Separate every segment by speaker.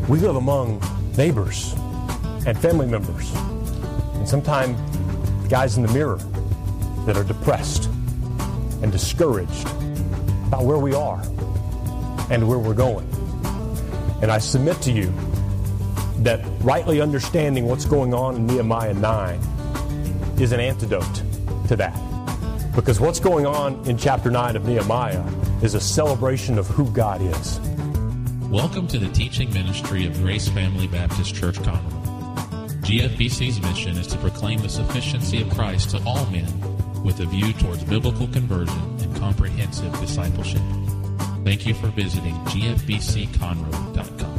Speaker 1: We live among neighbors and family members, and sometimes guys in the mirror that are depressed and discouraged about where we are and where we're going. And I submit to you that rightly understanding what's going on in Nehemiah 9 is an antidote to that. Because what's going on in chapter 9 of Nehemiah is a celebration of who God is.
Speaker 2: Welcome to the teaching ministry of Grace Family Baptist Church Conroe. GFBC's mission is to proclaim the sufficiency of Christ to all men with a view towards biblical conversion and comprehensive discipleship. Thank you for visiting gfbcconroe.com.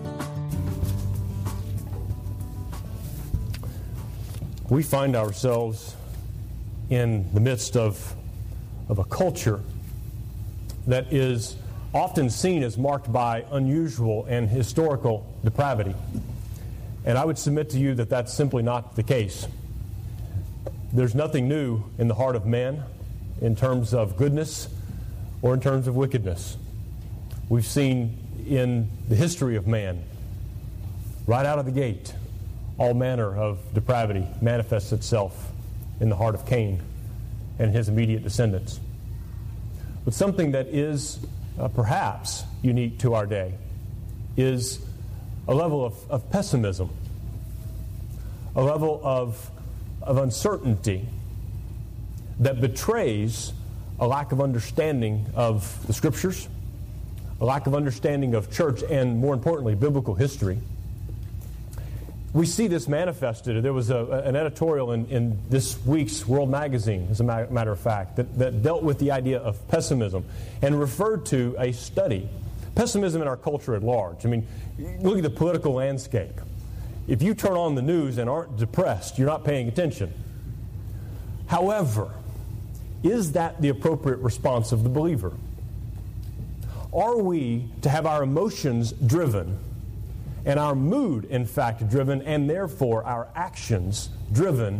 Speaker 1: We find ourselves in the midst of a culture that is often seen as marked by unusual and historical depravity. And I would submit to you that that's simply not the case. There's nothing new in the heart of man in terms of goodness or in terms of wickedness. We've seen in the history of man, right out of the gate, all manner of depravity manifests itself in the heart of Cain and his immediate descendants. But something that is perhaps unique to our day is a level of pessimism, a level of uncertainty that betrays a lack of understanding of the Scriptures, a lack of understanding of church, and more importantly, biblical history. We see this manifested. There was an editorial in this week's World Magazine, as a matter of fact, that dealt with the idea of pessimism and referred to a study. Pessimism in our culture at large. I mean, look at the political landscape. If you turn on the news and aren't depressed, you're not paying attention. However, is that the appropriate response of the believer? Are we to have our emotions driven and our mood, in fact, driven, and therefore our actions driven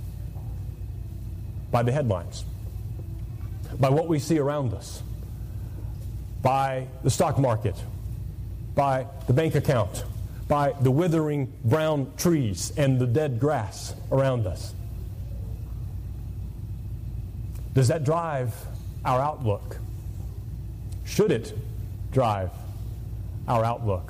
Speaker 1: by the headlines, by what we see around us, by the stock market, by the bank account, by the withering brown trees and the dead grass around us? Does that drive our outlook? Should it drive our outlook?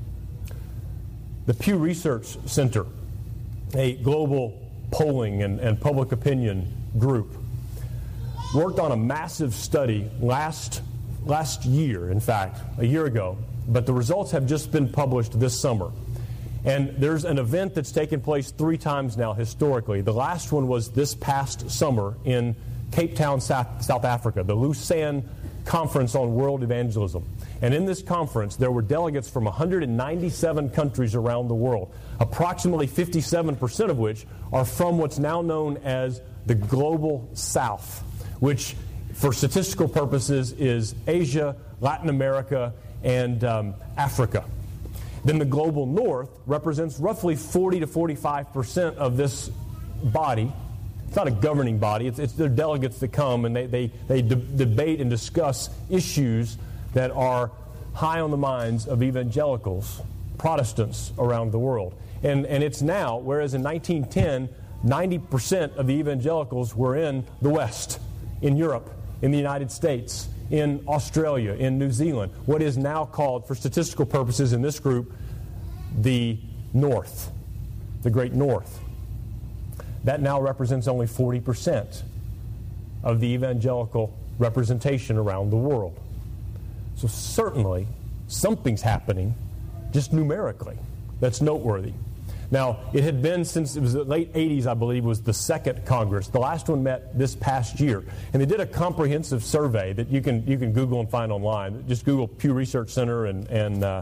Speaker 1: The Pew Research Center, a global polling and public opinion group, worked on a massive study last year, in fact, a year ago, but the results have just been published this summer. And there's an event that's taken place 3 times now historically. The last one was this past summer in Cape Town, South Africa, the Lausanne Conference on World Evangelism. And in this conference, there were delegates from 197 countries around the world, approximately 57% of which are from what's now known as the Global South, which, for statistical purposes, is Asia, Latin America, and Africa. Then the Global North represents roughly 40 to 45% of this body. It's not a governing body. It's their delegates that come and they debate and discuss issues that are high on the minds of evangelicals, Protestants around the world. And it's now, whereas in 1910, 90% of the evangelicals were in the West, in Europe, in the United States, in Australia, in New Zealand, what is now called, for statistical purposes in this group, the North, the Great North. That now represents only 40% of the evangelical representation around the world. So certainly, something's happening, just numerically, that's noteworthy. Now, it had been since it was the late 80s, I believe, was the second Congress. The last one met this past year. And they did a comprehensive survey that you can Google and find online. Just Google Pew Research Center and the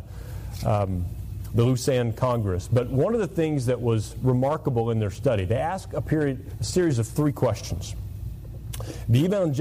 Speaker 1: Lausanne Congress. But one of the things that was remarkable in their study, they asked a series of 3 questions. The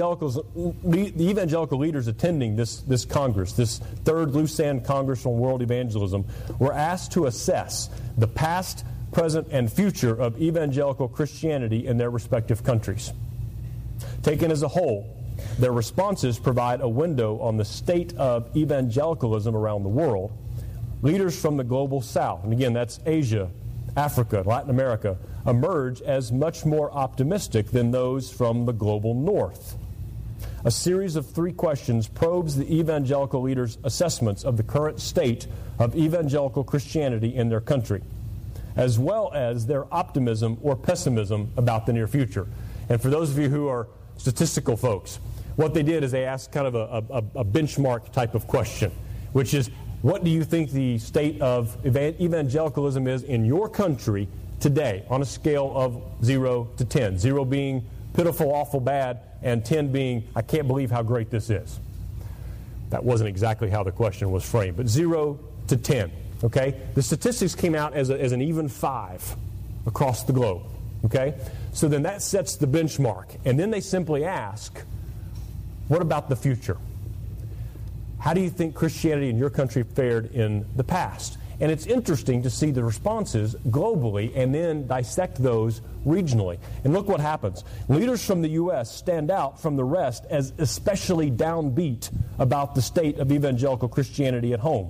Speaker 1: evangelical leaders attending this Congress, this third Lausanne Congress on World Evangelism, were asked to assess the past, present, and future of evangelical Christianity in their respective countries. Taken as a whole, their responses provide a window on the state of evangelicalism around the world, leaders from the global south, and again that's Asia, Africa, Latin America, emerge as much more optimistic than those from the global north. A series of 3 questions probes the evangelical leaders' assessments of the current state of evangelical Christianity in their country, as well as their optimism or pessimism about the near future. And for those of you who are statistical folks, what they did is they asked kind of a benchmark type of question, which is, what do you think the state of evangelicalism is in your country today on a scale of 0 to 10? 0 being pitiful, awful, bad, and 10 being, I can't believe how great this is. That wasn't exactly how the question was framed, but 0 to 10. Okay? The statistics came out as an even 5 across the globe. Okay? So then that sets the benchmark. And then they simply ask, what about the future? How do you think Christianity in your country fared in the past? And it's interesting to see the responses globally and then dissect those regionally. And look what happens. Leaders from the U.S. stand out from the rest as especially downbeat about the state of evangelical Christianity at home.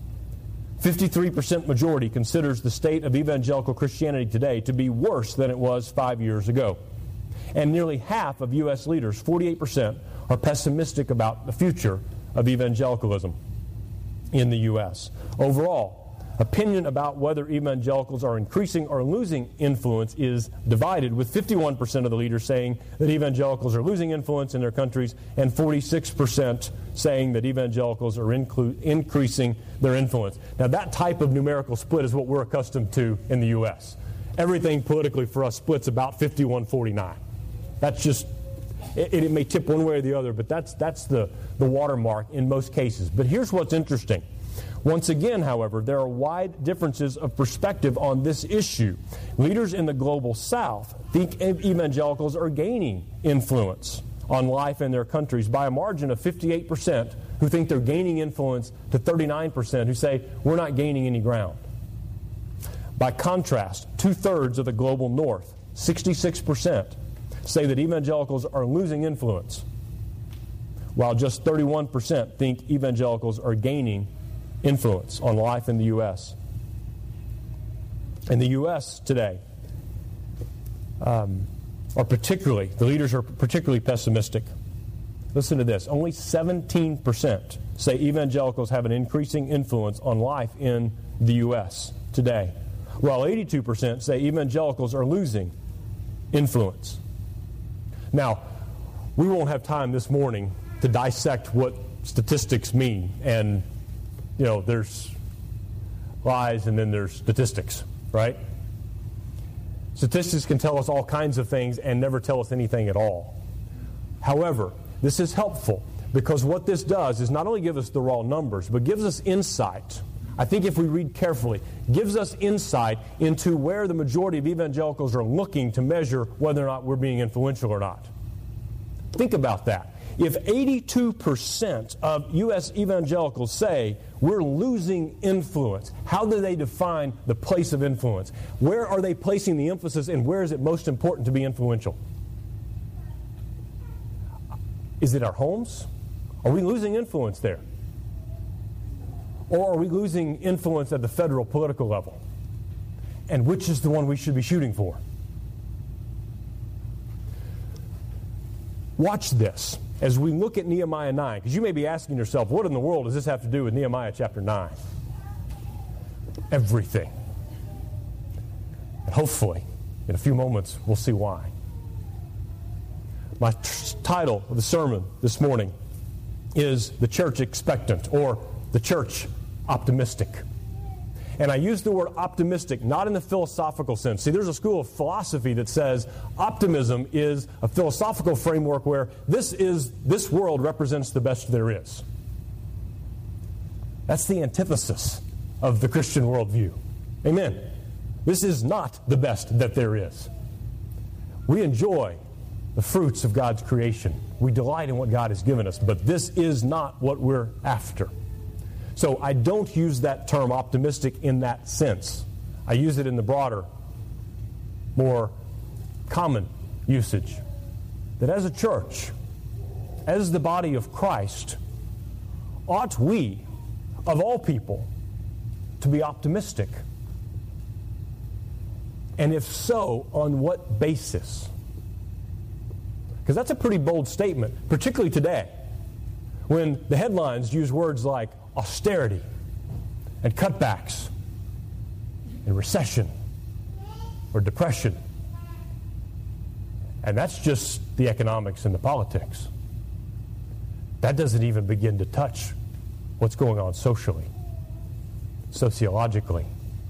Speaker 1: 53% majority considers the state of evangelical Christianity today to be worse than it was 5 years ago. And nearly half of U.S. leaders, 48%, are pessimistic about the future of evangelicalism in the U.S. Overall, opinion about whether evangelicals are increasing or losing influence is divided, with 51% of the leaders saying that evangelicals are losing influence in their countries and 46% saying that evangelicals are increasing their influence. Now, that type of numerical split is what we're accustomed to in the U.S. Everything politically for us splits about 51-49. That's just, it may tip one way or the other, but that's the watermark in most cases. But here's what's interesting. Once again, however, there are wide differences of perspective on this issue. Leaders in the global south think evangelicals are gaining influence on life in their countries by a margin of 58% who think they're gaining influence to 39% who say we're not gaining any ground. By contrast, 2/3 of the global north, 66%, say that evangelicals are losing influence, while just 31% think evangelicals are gaining influence on life in the U.S. In the U.S. today, the leaders are particularly pessimistic. Listen to this. Only 17% say evangelicals have an increasing influence on life in the U.S. today, while 82% say evangelicals are losing influence. Now, we won't have time this morning to dissect what statistics mean, and there's lies and then there's statistics, right? Statistics can tell us all kinds of things and never tell us anything at all. However, this is helpful because what this does is not only give us the raw numbers, but gives us insight. I think if we read carefully, gives us insight into where the majority of evangelicals are looking to measure whether or not we're being influential or not. Think about that. If 82% of U.S. evangelicals say we're losing influence, how do they define the place of influence? Where are they placing the emphasis, and where is it most important to be influential? Is it our homes? Are we losing influence there? Or are we losing influence at the federal political level? And which is the one we should be shooting for? Watch this as we look at Nehemiah 9, because you may be asking yourself, what in the world does this have to do with Nehemiah chapter 9? Everything. And hopefully, in a few moments, we'll see why. My title of the sermon this morning is The Church Expectant, or The Church Optimistic. And I use the word optimistic not in the philosophical sense. See, there's a school of philosophy that says optimism is a philosophical framework where this world represents the best there is. That's the antithesis of the Christian worldview. Amen. This is not the best that there is. We enjoy the fruits of God's creation. We delight in what God has given us, but this is not what we're after. So I don't use that term optimistic in that sense. I use it in the broader, more common usage. That as a church, as the body of Christ, ought we, of all people, to be optimistic? And if so, on what basis? Because that's a pretty bold statement, particularly today, when the headlines use words like austerity and cutbacks and recession or depression. And that's just the economics and the politics. That doesn't even begin to touch what's going on socially, sociologically.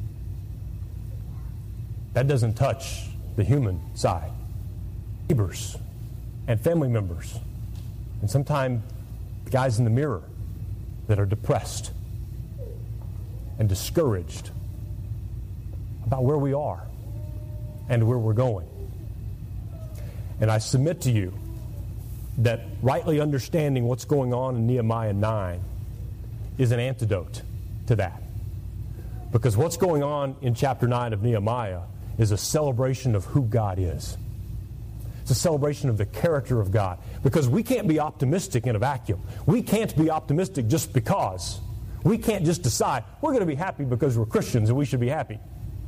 Speaker 1: That doesn't touch the human side. Neighbors and family members, and sometimes the guys in the mirror that are depressed and discouraged about where we are and where we're going. And I submit to you that rightly understanding what's going on in Nehemiah 9 is an antidote to that. Because what's going on in chapter 9 of Nehemiah is a celebration of who God is. It's a celebration of the character of God. Because we can't be optimistic in a vacuum. We can't be optimistic just because. We can't just decide we're going to be happy because we're Christians and we should be happy.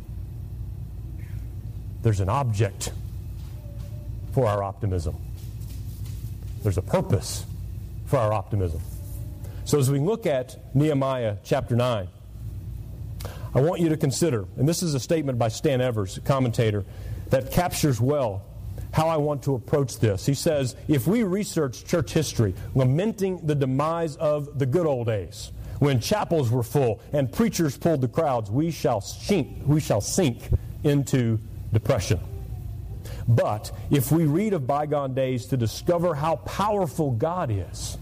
Speaker 1: There's an object for our optimism. There's a purpose for our optimism. So as we look at Nehemiah chapter 9, I want you to consider, and this is a statement by Stan Evers, a commentator, that captures well how I want to approach this. He says, if we research church history, lamenting the demise of the good old days, when chapels were full and preachers pulled the crowds, we shall sink into depression. But if we read of bygone days to discover how powerful God is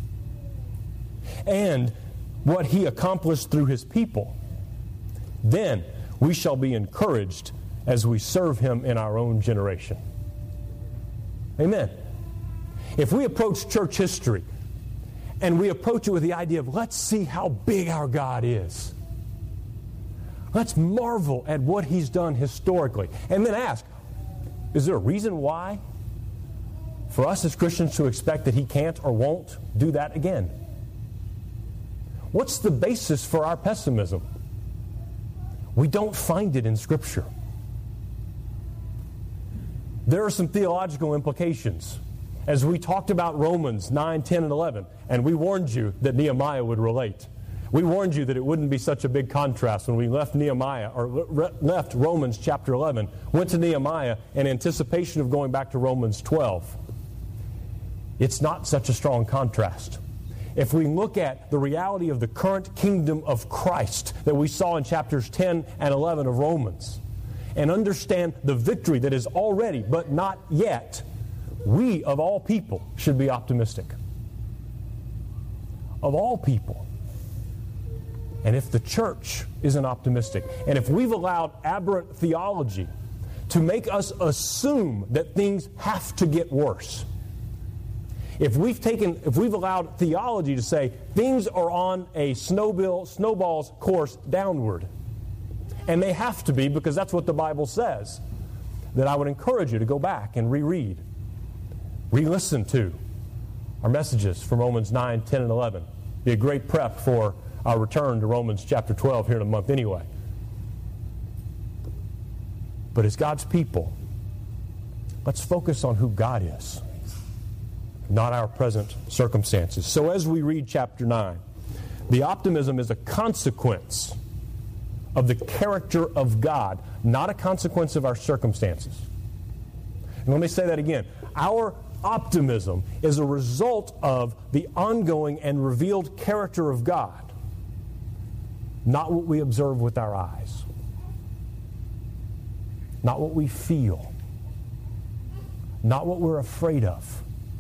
Speaker 1: and what He accomplished through His people, then we shall be encouraged as we serve Him in our own generation. Amen. If we approach church history and we approach it with the idea of let's see how big our God is, let's marvel at what He's done historically, and then ask, is there a reason why for us as Christians to expect that He can't or won't do that again? What's the basis for our pessimism? We don't find it in Scripture. There are some theological implications. As we talked about Romans 9, 10, and 11, and we warned you that Nehemiah would relate. We warned you that it wouldn't be such a big contrast when we left Nehemiah, or left Romans chapter 11, went to Nehemiah in anticipation of going back to Romans 12. It's not such a strong contrast. If we look at the reality of the current kingdom of Christ that we saw in chapters 10 and 11 of Romans, and understand the victory that is already, but not yet, we, of all people, should be optimistic. Of all people. And if the church isn't optimistic, and if we've allowed aberrant theology to make us assume that things have to get worse, if we've allowed theology to say things are on a snowball's course downward, and they have to be because that's what the Bible says, then I would encourage you to go back and reread, re-listen to our messages from Romans 9, 10, and 11. Be a great prep for our return to Romans chapter 12 here in a month anyway. But as God's people, let's focus on who God is, not our present circumstances. So as we read chapter 9, the optimism is a consequence of the character of God, not a consequence of our circumstances. And let me say that again. Our optimism is a result of the ongoing and revealed character of God, not what we observe with our eyes, not what we feel, not what we're afraid of.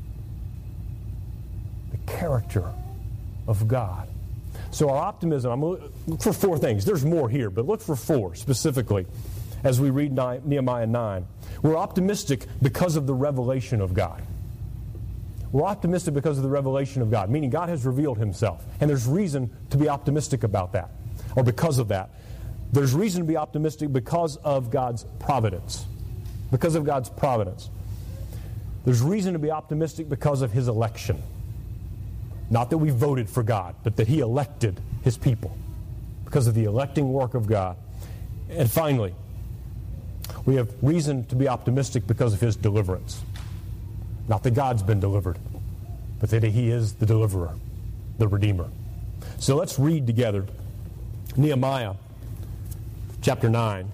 Speaker 1: The character of God. So our optimism, I'm going to look for four things. There's more here, but look for four specifically as we read Nehemiah 9. We're optimistic because of the revelation of God. We're optimistic because of the revelation of God, meaning God has revealed Himself. And there's reason to be optimistic about that, or because of that. There's reason to be optimistic because of God's providence. Because of God's providence. There's reason to be optimistic because of His election. Not that we voted for God, but that He elected His people. because of the electing work of God. And finally, we have reason to be optimistic because of His deliverance. Not that God's been delivered, but that He is the deliverer, the Redeemer. So let's read together Nehemiah chapter 9.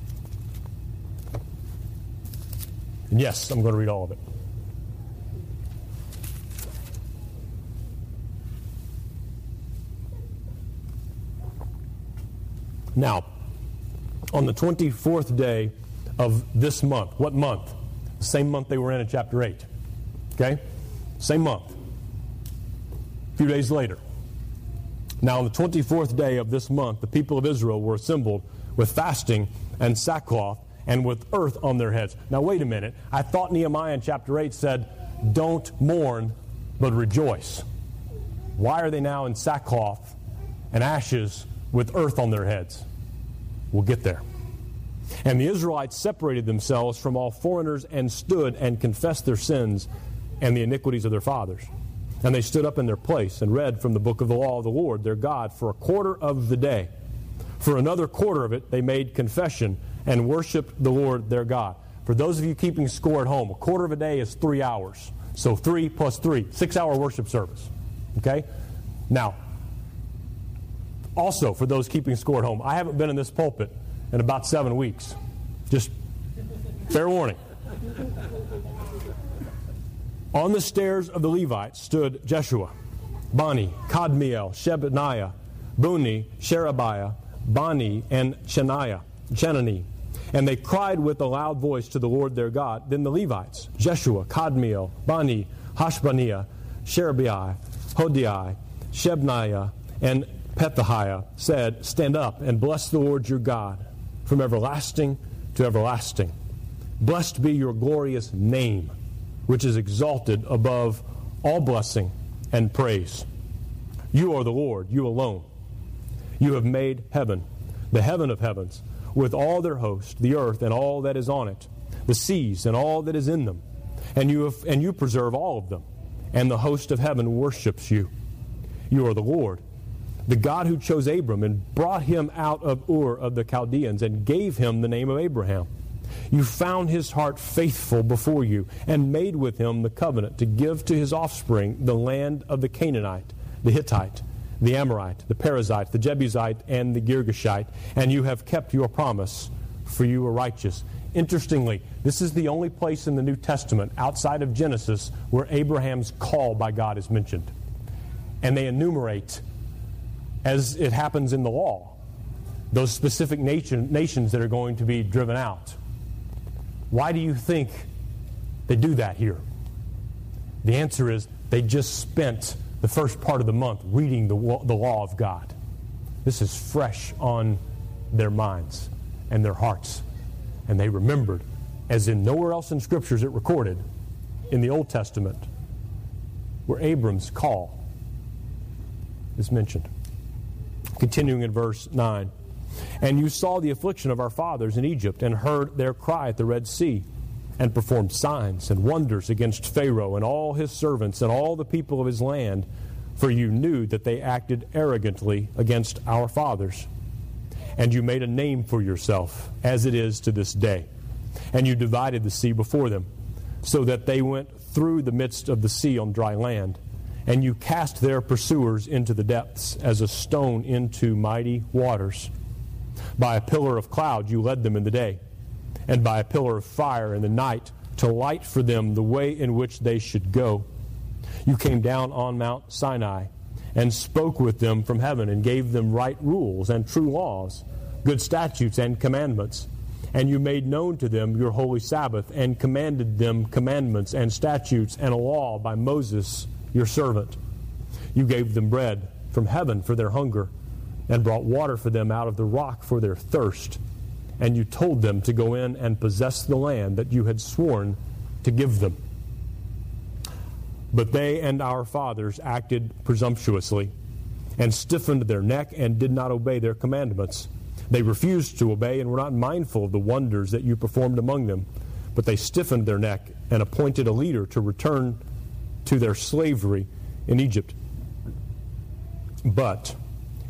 Speaker 1: And yes, I'm going to read all of it. Now, on the 24th day of this month, what month? The same month they were in chapter 8. Okay? Same month. A few days later. Now, on the 24th day of this month, the people of Israel were assembled with fasting and sackcloth and with earth on their heads. Now, wait a minute. I thought Nehemiah in chapter 8 said, don't mourn, but rejoice. Why are they now in sackcloth and ashes with earth on their heads? We'll get there. And the Israelites separated themselves from all foreigners and stood and confessed their sins and the iniquities of their fathers. And they stood up in their place and read from the book of the law of the Lord their God for a quarter of the day. For another quarter of it they made confession and worshiped the Lord their God. For those of you keeping score at home, a quarter of a day is 3 hours. So 3 plus 3, 6-hour worship service. Okay? Now, also, for those keeping score at home, I haven't been in this pulpit in about 7 weeks. Just fair warning. On the stairs of the Levites stood Jeshua, Bani, Kadmiel, Shebaniah, Buni, Sherebiah, Bani, and Chenani. And they cried with a loud voice to the Lord their God. Then the Levites, Jeshua, Kadmiel, Bani, Hashbaniah, Sherebiah, Hodiah, Shebaniah, and Pethahiah said, stand up and bless the Lord your God from everlasting to everlasting. Blessed be your glorious name, which is exalted above all blessing and praise. You are the Lord, you alone. You have made heaven, the heaven of heavens, with all their host, the earth and all that is on it, the seas and all that is in them. And you preserve all of them, and the host of heaven worships you. You are the Lord, the God who chose Abram and brought him out of Ur of the Chaldeans and gave him the name of Abraham. You found his heart faithful before you and made with him the covenant to give to his offspring the land of the Canaanite, the Hittite, the Amorite, the Perizzite, the Jebusite, and the Girgashite, and you have kept your promise, for you are righteous. Interestingly, this is the only place in the New Testament outside of Genesis where Abraham's call by God is mentioned. And they enumerate, as it happens in the law, those specific nations that are going to be driven out. Why do you think they do that here? The answer is they just spent the first part of the month reading the law of God. This is fresh on their minds and their hearts. And they remembered, as in nowhere else in Scripture is it recorded, in the Old Testament, where Abram's call is mentioned. Continuing in verse 9. And you saw the affliction of our fathers in Egypt, and heard their cry at the Red Sea, and performed signs and wonders against Pharaoh and all his servants and all the people of his land, for you knew that they acted arrogantly against our fathers. And you made a name for yourself, as it is to this day. And you divided the sea before them, so that they went through the midst of the sea on dry land. And you cast their pursuers into the depths, as a stone into mighty waters. By a pillar of cloud you led them in the day, and by a pillar of fire in the night, to light for them the way in which they should go. You came down on Mount Sinai, and spoke with them from heaven, and gave them right rules and true laws, good statutes and commandments. And you made known to them your holy Sabbath, and commanded them commandments and statutes and a law by Moses your servant. You gave them bread from heaven for their hunger, and brought water for them out of the rock for their thirst. And you told them to go in and possess the land that you had sworn to give them. But they and our fathers acted presumptuously, and stiffened their neck, and did not obey their commandments. They refused to obey, and were not mindful of the wonders that you performed among them. But they stiffened their neck, and appointed a leader to return to their slavery in Egypt. But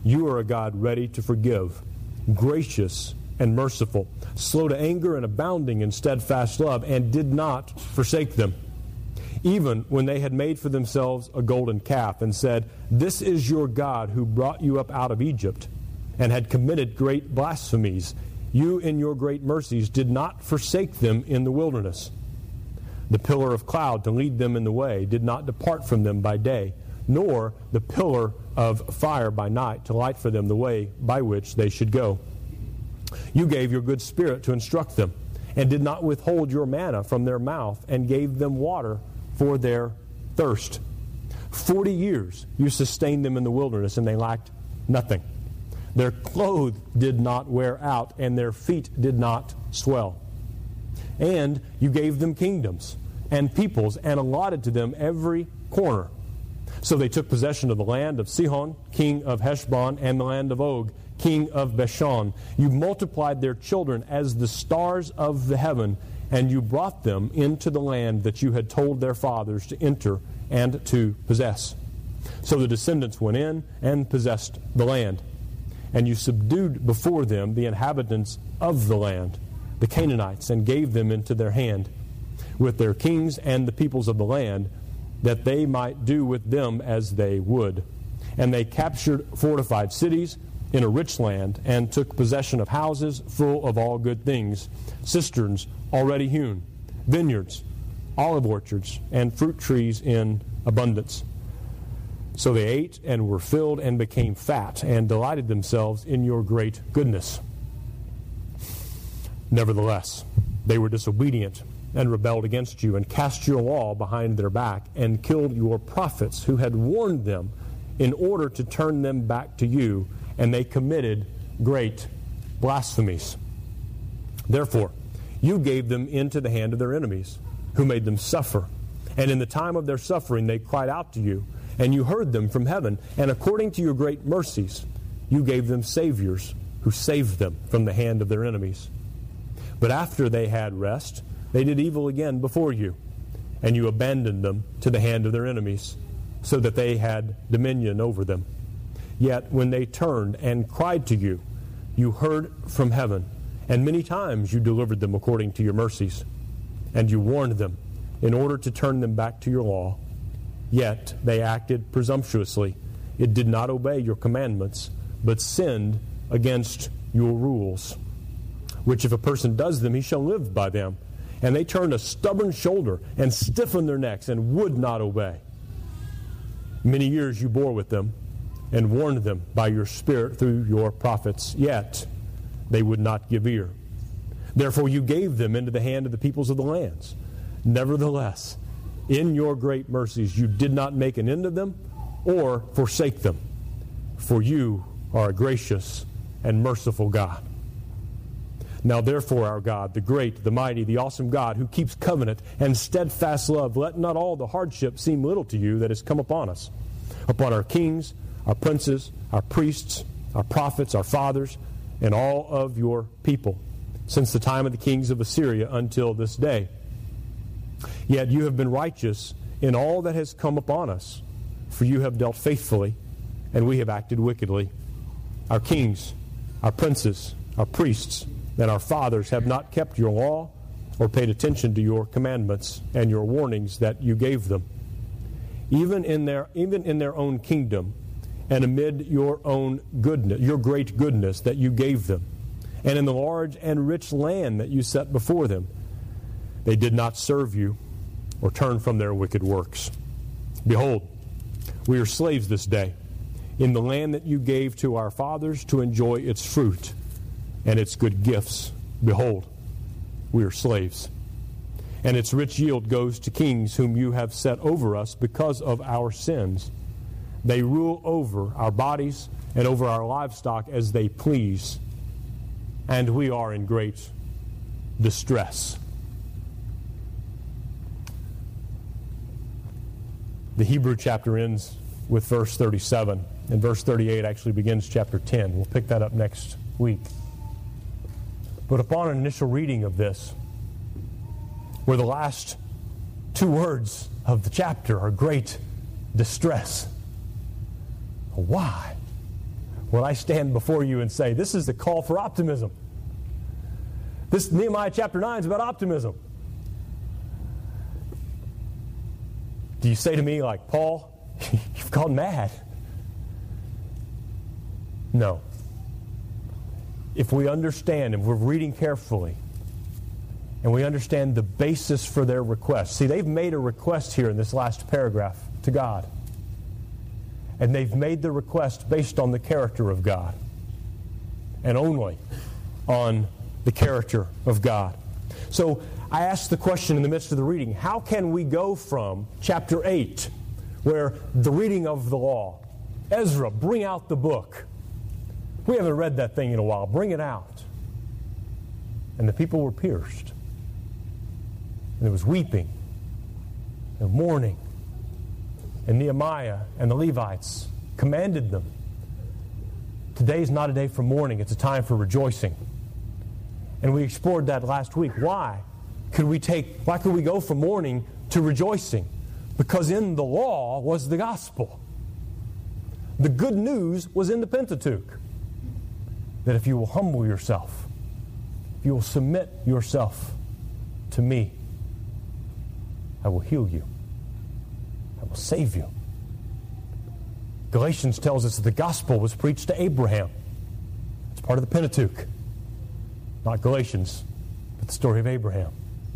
Speaker 1: You are a God ready to forgive, gracious and merciful, slow to anger and abounding in steadfast love, and did not forsake them. Even when they had made for themselves a golden calf and said, This is your God who brought you up out of Egypt, and had committed great blasphemies, you in your great mercies did not forsake them in the wilderness. The pillar of cloud to lead them in the way did not depart from them by day, nor the pillar of fire by night to light for them the way by which they should go. You gave your good Spirit to instruct them, and did not withhold your manna from their mouth, and gave them water for their thirst. 40 years you sustained them in the wilderness, and they lacked nothing. Their clothes did not wear out, and their feet did not swell. And you gave them kingdoms and peoples, and allotted to them every corner. So they took possession of the land of Sihon, king of Heshbon, and the land of Og, king of Bashan. You multiplied their children as the stars of the heaven, and you brought them into the land that you had told their fathers to enter and to possess. So the descendants went in and possessed the land. And you subdued before them the inhabitants of the land, the Canaanites, and gave them into their hand, with their kings and the peoples of the land, that they might do with them as they would. And they captured fortified cities in a rich land, and took possession of houses full of all good things, cisterns already hewn, vineyards, olive orchards, and fruit trees in abundance. So they ate and were filled and became fat, and delighted themselves in your great goodness. Nevertheless, they were disobedient and rebelled against you, and cast your law behind their back, and killed your prophets who had warned them, in order to turn them back to you, and they committed great blasphemies. Therefore, you gave them into the hand of their enemies, who made them suffer. And in the time of their suffering they cried out to you, and you heard them from heaven, and according to your great mercies, you gave them saviors, who saved them from the hand of their enemies. But after they had rest, they did evil again before you, and you abandoned them to the hand of their enemies, so that they had dominion over them. Yet when they turned and cried to you, you heard from heaven, and many times you delivered them according to your mercies. And you warned them in order to turn them back to your law. Yet they acted presumptuously. It did not obey your commandments, but sinned against your rules. Which if a person does them, he shall live by them. And they turned a stubborn shoulder, and stiffened their necks, and would not obey. Many years you bore with them, and warned them by your Spirit through your prophets, yet they would not give ear. Therefore you gave them into the hand of the peoples of the lands. Nevertheless, in your great mercies you did not make an end of them, or forsake them. For you are a gracious and merciful God. Now therefore, our God, the great, the mighty, the awesome God, who keeps covenant and steadfast love, let not all the hardship seem little to you that has come upon us, upon our kings, our princes, our priests, our prophets, our fathers, and all of your people, since the time of the kings of Assyria until this day. Yet you have been righteous in all that has come upon us, for you have dealt faithfully, and we have acted wickedly. Our kings, our princes, our priests, and our fathers have not kept your law, or paid attention to your commandments and your warnings that you gave them. Even in their own kingdom, and amid your own goodness, your great goodness that you gave them, and in the large and rich land that you set before them, they did not serve you or turn from their wicked works. Behold, we are slaves this day in the land that you gave to our fathers to enjoy its fruit and its good gifts. Behold, we are slaves. And its rich yield goes to kings whom you have set over us because of our sins. They rule over our bodies and over our livestock as they please, and we are in great distress. The Hebrew chapter ends with verse 37, and verse 38 actually begins chapter 10. We'll pick that up next week. But upon an initial reading of this, where the last two words of the chapter are great distress. Why? when I stand before you and say, this is the call for optimism. This Nehemiah chapter 9 is about optimism. Do you say to me like, Paul, you've gone mad? No. If we understand, and we're reading carefully, and we understand the basis for their request. See, they've made a request here in this last paragraph to God. And they've made the request based on the character of God. And only on the character of God. So I asked the question in the midst of the reading, how can we go from chapter 8, where the reading of the law, Ezra, bring out the book. We haven't read that thing in a while. Bring it out. And the people were pierced. And there was weeping and mourning. And Nehemiah and the Levites commanded them. Today's not a day for mourning. It's a time for rejoicing. And we explored that last week. Why could we go from mourning to rejoicing? Because in the law was the gospel. The good news was in the Pentateuch. That if you will humble yourself, if you will submit yourself to me, I will heal you. I will save you. Galatians tells us that the gospel was preached to Abraham. It's part of the Pentateuch. Not Galatians, but the story of Abraham.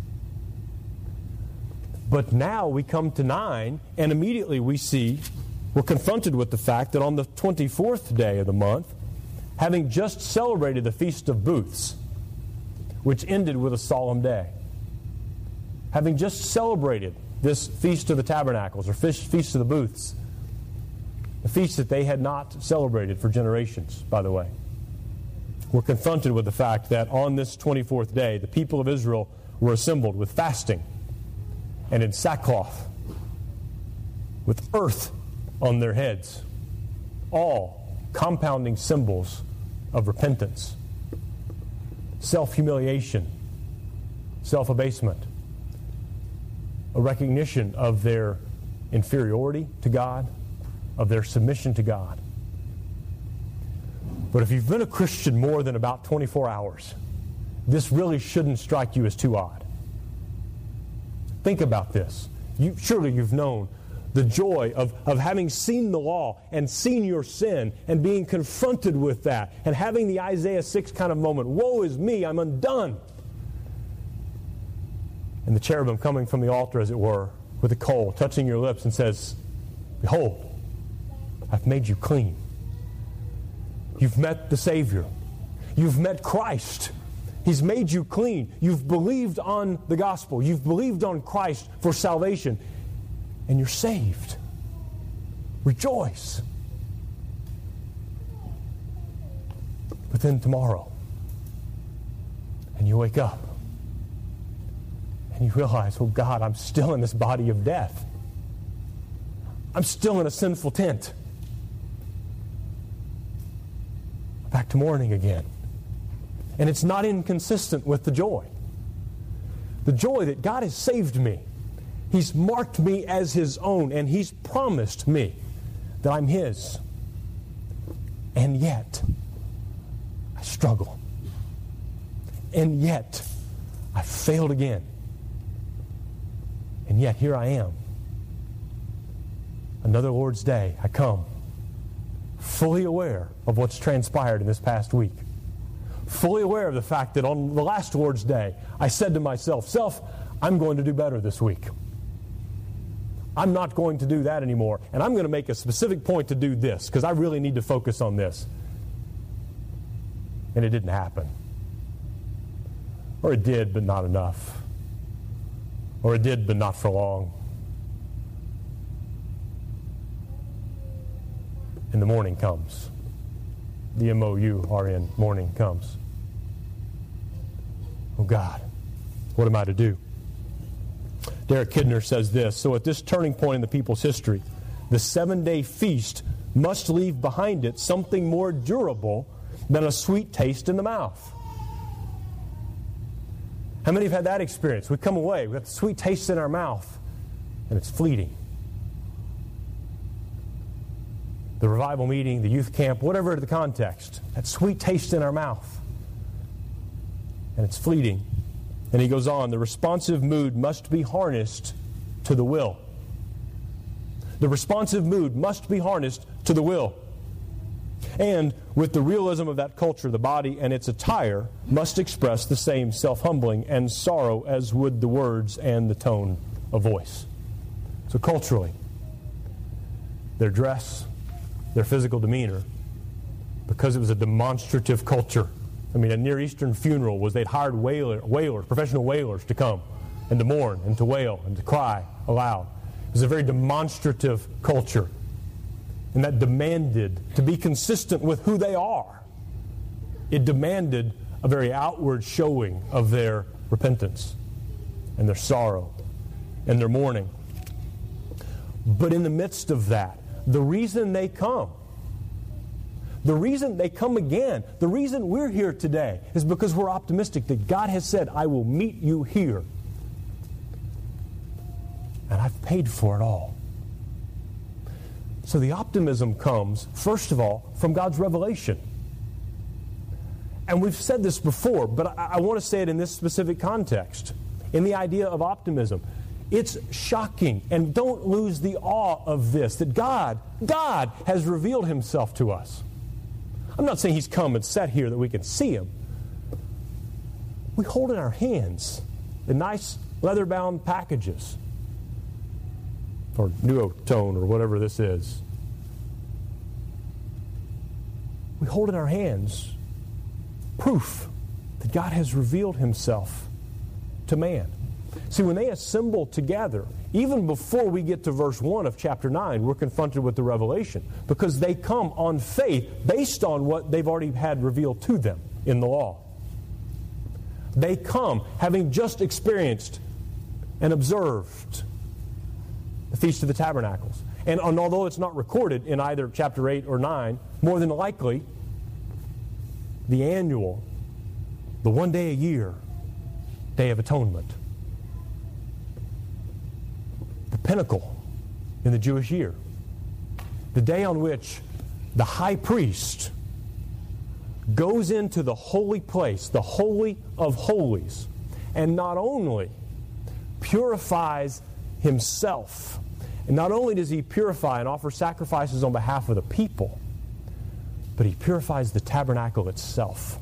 Speaker 1: But now we come to 9, and immediately we're confronted with the fact that on the 24th day of the month, having just celebrated the Feast of Booths, which ended with a solemn day, having just celebrated this Feast of the Tabernacles, or Feast of the Booths, a feast that they had not celebrated for generations, by the way, we're confronted with the fact that on this 24th day, the people of Israel were assembled with fasting and in sackcloth, with earth on their heads, all compounding symbols of repentance, self-humiliation, self-abasement, a recognition of their inferiority to God, of their submission to God. But if you've been a Christian more than about 24 hours, this really shouldn't strike you as too odd. Think about this. Surely you've known the joy of having seen the law and seen your sin and being confronted with that and having the Isaiah 6 kind of moment. Woe is me, I'm undone. And the cherubim coming from the altar, as it were, with a coal, touching your lips and says, behold, I've made you clean. You've met the Savior. You've met Christ. He's made you clean. You've believed on the gospel. You've believed on Christ for salvation. And you're saved. Rejoice. But then tomorrow, and you wake up, and you realize, oh God, I'm still in this body of death. I'm still in a sinful tent. Back to mourning again. And it's not inconsistent with the joy. The joy that God has saved me. He's marked me as His own, and He's promised me that I'm His. And yet, I struggle. And yet, I failed again. And yet, here I am. Another Lord's Day, I come, fully aware of what's transpired in this past week. Fully aware of the fact that on the last Lord's Day, I said to myself, Self, I'm going to do better this week. I'm not going to do that anymore. And I'm going to make a specific point to do this, because I really need to focus on this. And it didn't happen. Or it did, but not enough. Or it did, but not for long. And the morning comes. The M-O-U-R-N, morning comes. Oh God, what am I to do? Derek Kidner says this, so at this turning point in the people's history, the 7-day feast must leave behind it something more durable than a sweet taste in the mouth. How many have had that experience? We come away, we have the sweet taste in our mouth, and it's fleeting. the revival meeting, the youth camp, whatever the context, that sweet taste in our mouth. And it's fleeting. And he goes on, the responsive mood must be harnessed to the will. The responsive mood must be harnessed to the will. And with the realism of that culture, the body and its attire must express the same self-humbling and sorrow as would the words and the tone of voice. So culturally, their dress, their physical demeanor, because it was a demonstrative culture. I mean, a Near Eastern funeral was they'd hired wailers, professional wailers to come and to mourn and to wail and to cry aloud. It was a very demonstrative culture. And that demanded to be consistent with who they are. It demanded a very outward showing of their repentance and their sorrow and their mourning. But in the midst of that, the reason they come again, the reason we're here today is because we're optimistic that God has said, I will meet you here. And I've paid for it all. So the optimism comes, first of all, from God's revelation. And we've said this before, but I want to say it in this specific context, in the idea of optimism. It's shocking, and don't lose the awe of this, that God has revealed Himself to us. I'm not saying He's come and sat here that we can see Him. We hold in our hands the nice leather-bound packages, or Duotone, or whatever this is. We hold in our hands proof that God has revealed Himself to man. See, when they assemble together, even before we get to verse 1 of chapter 9, we're confronted with the revelation, because they come on faith based on what they've already had revealed to them in the law. They come having just experienced and observed the Feast of the Tabernacles. And although it's not recorded in either chapter 8 or 9, more than likely, the annual, the one day a year, Day of Atonement. The pinnacle in the Jewish year. The day on which the high priest goes into the holy place, the Holy of Holies, and not only purifies himself, and not only does he purify and offer sacrifices on behalf of the people, but he purifies the tabernacle itself.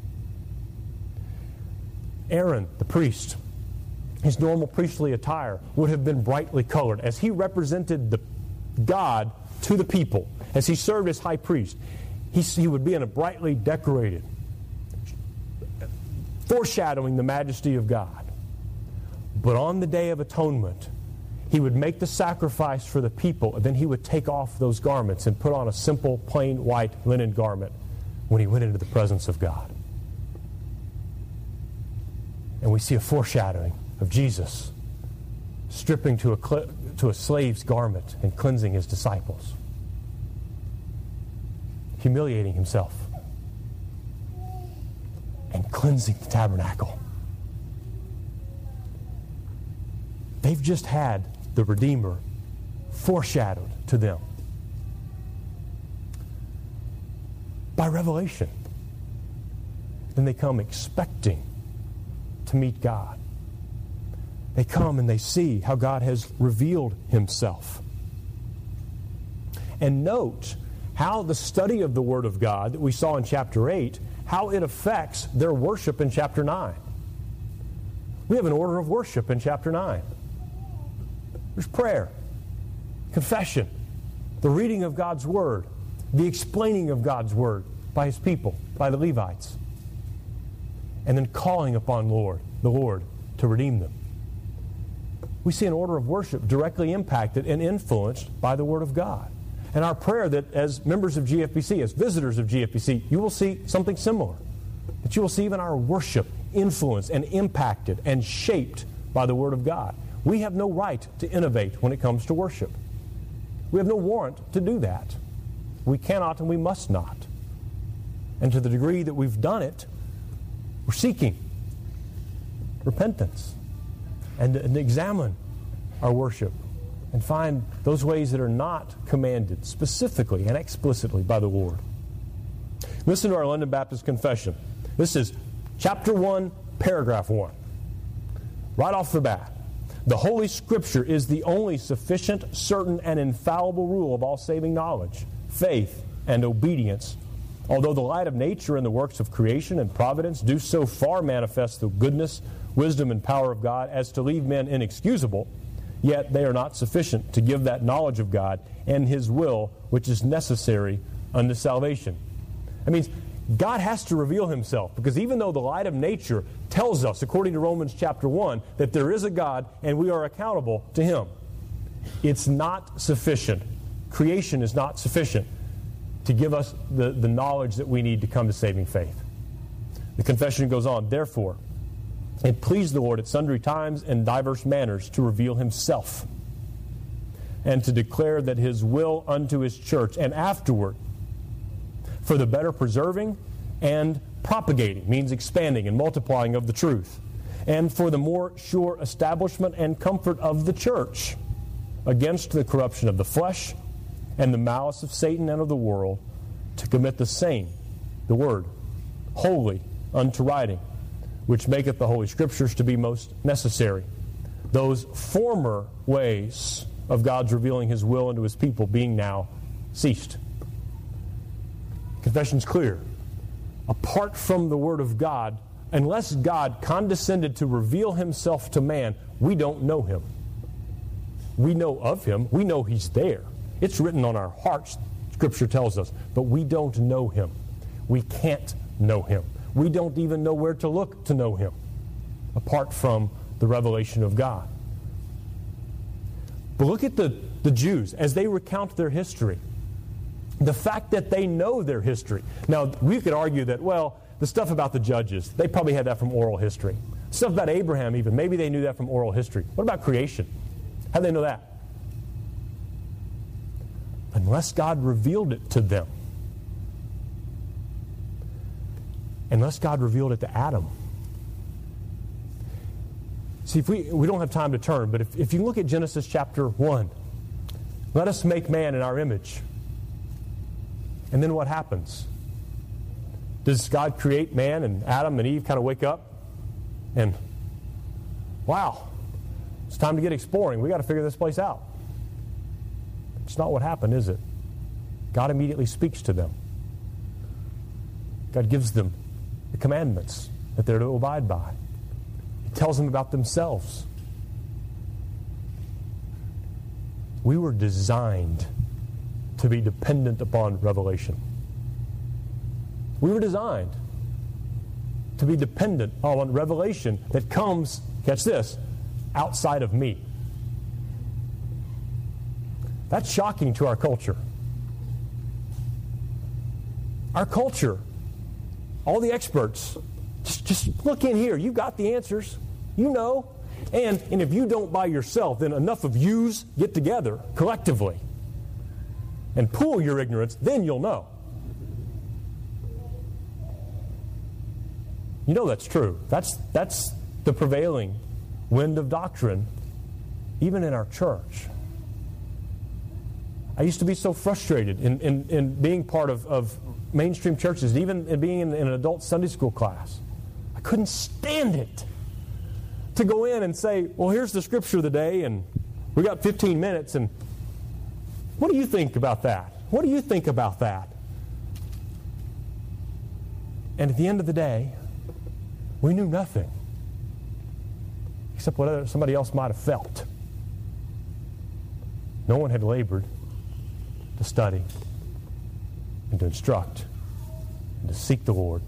Speaker 1: Aaron, the priest, his normal priestly attire would have been brightly colored as he represented the God to the people. As he served as high priest, he would be in a brightly decorated, foreshadowing the majesty of God. But on the Day of Atonement, he would make the sacrifice for the people, and then he would take off those garments and put on a simple, plain, white linen garment when he went into the presence of God. And we see a foreshadowing of Jesus stripping to a slave's garment and cleansing his disciples, humiliating himself and cleansing the tabernacle. They've just had the Redeemer foreshadowed to them by revelation. Then they come expecting to meet God. They come and they see how God has revealed Himself. And note how the study of the Word of God that we saw in chapter 8, how it affects their worship in chapter 9. We have an order of worship in chapter 9. There's prayer, confession, the reading of God's Word, the explaining of God's Word by His people, by the Levites, and then calling upon the Lord to redeem them. We see an order of worship directly impacted and influenced by the Word of God. And our prayer that as members of GFBC, as visitors of GFBC, you will see something similar. That you will see even our worship influenced and impacted and shaped by the Word of God. We have no right to innovate when it comes to worship. We have no warrant to do that. We cannot and we must not. And to the degree that we've done it, we're seeking repentance and examine our worship and find those ways that are not commanded specifically and explicitly by the Lord. Listen to our London Baptist Confession. This is chapter 1, paragraph 1. Right off the bat. The Holy Scripture is the only sufficient, certain, and infallible rule of all saving knowledge, faith, and obedience. Although the light of nature and the works of creation and providence do so far manifest the goodness, wisdom, and power of God as to leave men inexcusable, yet they are not sufficient to give that knowledge of God and His will which is necessary unto salvation. That means God has to reveal Himself, because even though the light of nature tells us, according to Romans chapter 1, that there is a God and we are accountable to Him, it's not sufficient. Creation is not sufficient to give us the knowledge that we need to come to saving faith. The confession goes on, therefore, it pleased the Lord at sundry times and diverse manners to reveal Himself and to declare that His will unto His church, and afterward, for the better preserving and propagating, means expanding and multiplying of the truth, and for the more sure establishment and comfort of the church against the corruption of the flesh and the malice of Satan and of the world, to commit the same, the word, wholly unto writing, which maketh the Holy Scriptures to be most necessary. Those former ways of God's revealing His will unto His people being now ceased. Confession's clear. Apart from the Word of God, unless God condescended to reveal Himself to man, we don't know Him. We know of Him. We know He's there. It's written on our hearts, Scripture tells us, but we don't know Him. We can't know Him. We don't even know where to look to know Him, apart from the revelation of God. But look at the Jews as they recount their history. The fact that they know their history. Now, we could argue that, well, the stuff about the judges, they probably had that from oral history. Stuff about Abraham even, maybe they knew that from oral history. What about creation? How do they know that? Unless God revealed it to them. Unless God revealed it to Adam. See, if we don't have time to turn, but if you look at Genesis chapter 1, let us make man in our image. And then what happens? Does God create man and Adam and Eve kind of wake up and, wow, it's time to get exploring. We got to figure this place out. It's not what happened, is it? God immediately speaks to them. God gives them the commandments that they're to abide by. He tells them about themselves. We were designed to be dependent upon revelation. We were designed to be dependent on revelation that comes, catch this, outside of me. That's shocking to our culture. Our culture, all the experts, just look in here. You got the answers. You know. And if you don't by yourself, then enough of yous get together collectively and pool your ignorance, then you'll know. You know that's true. That's the prevailing wind of doctrine, even in our church. I used to be so frustrated in being part of mainstream churches, even in being in an adult Sunday school class. I couldn't stand it to go in and say, well, here's the scripture of the day, and we got 15 minutes, and what do you think about that? What do you think about that? And at the end of the day, we knew nothing except what somebody else might have felt. No one had labored to study and to instruct and to seek the Lord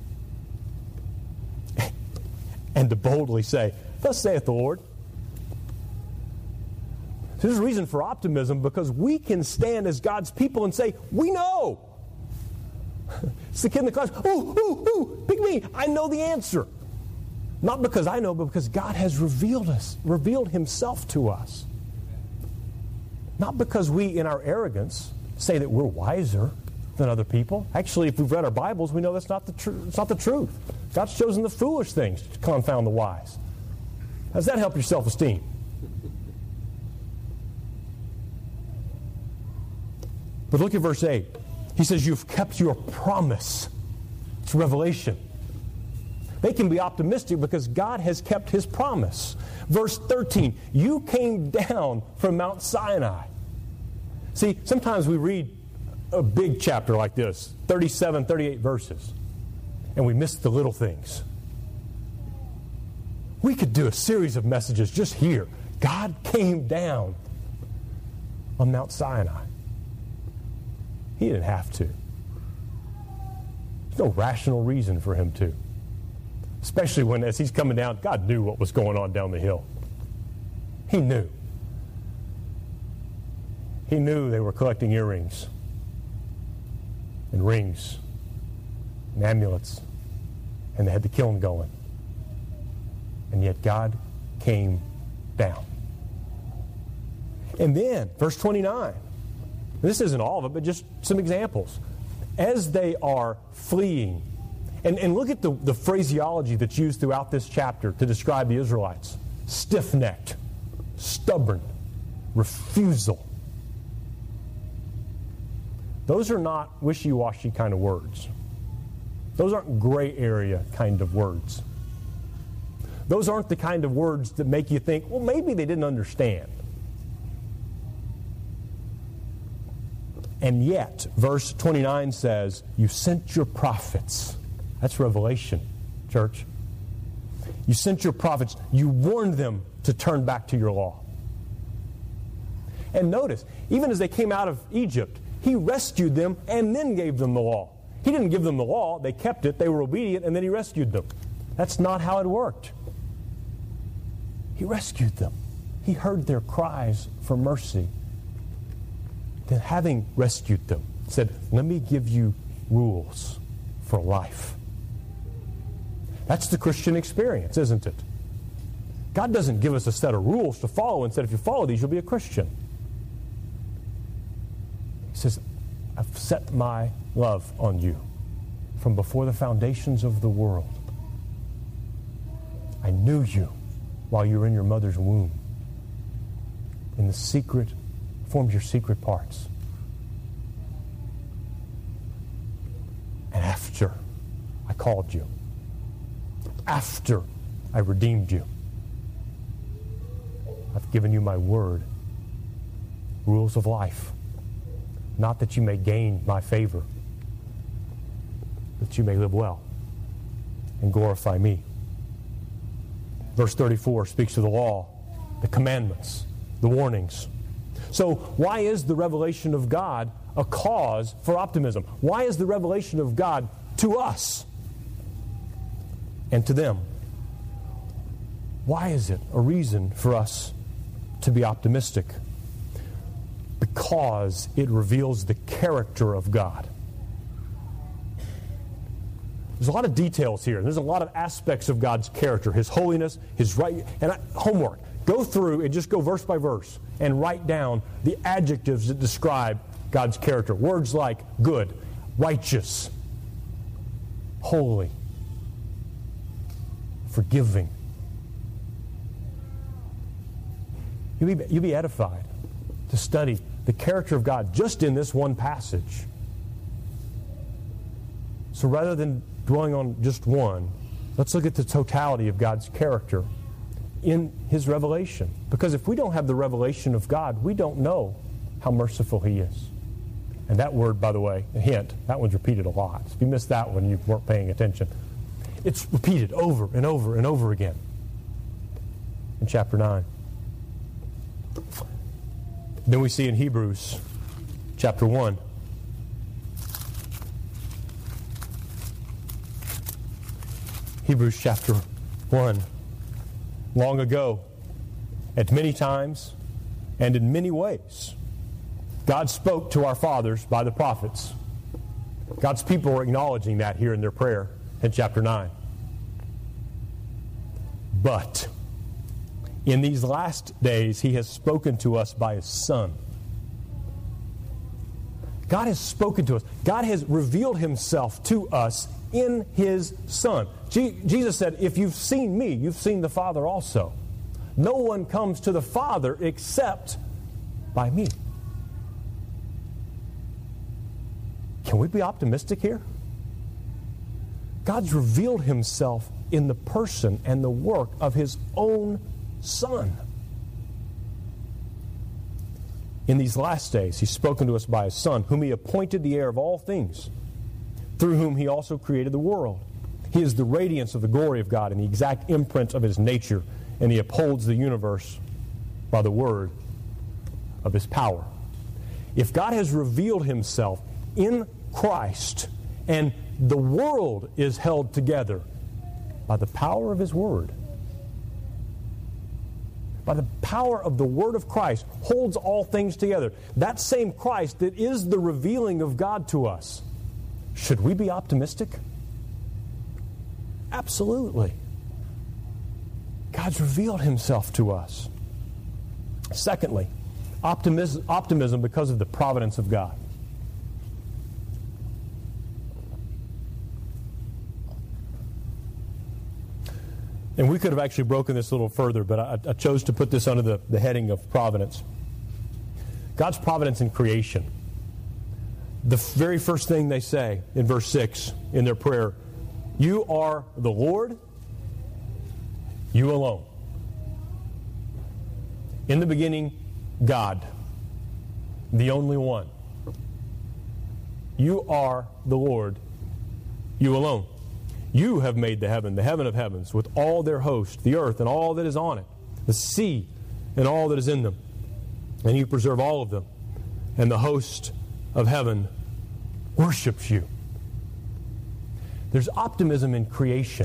Speaker 1: and to boldly say, thus saith the Lord. So there's a reason for optimism, because we can stand as God's people and say, we know. It's the kid in the class, pick me, I know the answer. Not because I know, but because God has revealed Himself to us. Not because we, in our arrogance, say that we're wiser than other people. Actually, if we've read our Bibles, we know that's not it's not the truth. God's chosen the foolish things to confound the wise. How does that help your self-esteem? But look at verse 8. He says, you've kept your promise. It's revelation. They can be optimistic because God has kept His promise. Verse 13, you came down from Mount Sinai. See, sometimes we read a big chapter like this, 37, 38 verses, and we miss the little things. We could do a series of messages just here. God came down on Mount Sinai. He didn't have to. There's no rational reason for Him to. Especially when, as He's coming down, God knew what was going on down the hill. He knew. He knew they were collecting earrings and rings and amulets, and they had the kiln going. And yet God came down. And then, verse 29. This isn't all of it, but just some examples. As they are fleeing, and look at the phraseology that's used throughout this chapter to describe the Israelites. Stiff-necked, stubborn, refusal. Those are not wishy-washy kind of words. Those aren't gray area kind of words. Those aren't the kind of words that make you think, well, maybe they didn't understand. And yet, verse 29 says, you sent your prophets. That's revelation, church. You sent your prophets. You warned them to turn back to your law. And notice, even as they came out of Egypt, He rescued them and then gave them the law. He didn't give them the law. They kept it. They were obedient, and then He rescued them. That's not how it worked. He rescued them. He heard their cries for mercy. Then, having rescued them, said, let me give you rules for life. That's the Christian experience, isn't it? God doesn't give us a set of rules to follow and said, if you follow these, you'll be a Christian. He says, I've set my love on you from before the foundations of the world. I knew you while you were in your mother's womb. In the secret, formed your secret parts. And after I called you, after I redeemed you, I've given you my word, rules of life, not that you may gain my favor, that you may live well and glorify me. Verse 34 speaks of the law, the commandments, the warnings. So why is the revelation of God a cause for optimism? Why is the revelation of God to us and to them? Why is it a reason for us to be optimistic? Because it reveals the character of God. There's a lot of details here. There's a lot of aspects of God's character, His holiness, His right. And homework. Go through and just go verse by verse and write down the adjectives that describe God's character. Words like good, righteous, holy, forgiving. You'll be edified to study the character of God just in this one passage. So rather than dwelling on just one, let's look at the totality of God's character in His revelation. Because if we don't have the revelation of God, we don't know how merciful He is. And that word, by the way, a hint, that one's repeated a lot. If you missed that one, you weren't paying attention. It's repeated over and over and over again in chapter 9. Then we see in Hebrews chapter 1. Hebrews chapter 1. Long ago, at many times and in many ways, God spoke to our fathers by the prophets. God's people are acknowledging that here in their prayer in chapter 9. But in these last days, He has spoken to us by His Son. God has spoken to us. God has revealed Himself to us in His Son. Jesus said, if you've seen me, you've seen the Father also. No one comes to the Father except by me. Can we be optimistic here? God's revealed himself in the person and the work of his own Son. In these last days, he's spoken to us by his Son, whom he appointed the heir of all things, through whom he also created the world. He is the radiance of the glory of God and the exact imprint of his nature, and he upholds the universe by the word of his power. If God has revealed himself in Christ, and the world is held together by the power of his word, by the power of the word of Christ, holds all things together. That same Christ that is the revealing of God to us. Should we be optimistic? Absolutely. God's revealed himself to us. Secondly, optimism because of the providence of God. And we could have actually broken this a little further, but I chose to put this under the heading of providence. God's providence in creation. The very first thing they say in verse 6 in their prayer, "You are the Lord, you alone." In the beginning, God, the only one. You are the Lord, you alone. You have made the heaven of heavens, with all their host, the earth and all that is on it, the sea and all that is in them. And you preserve all of them. And the host of heaven worships you. There's optimism in creation.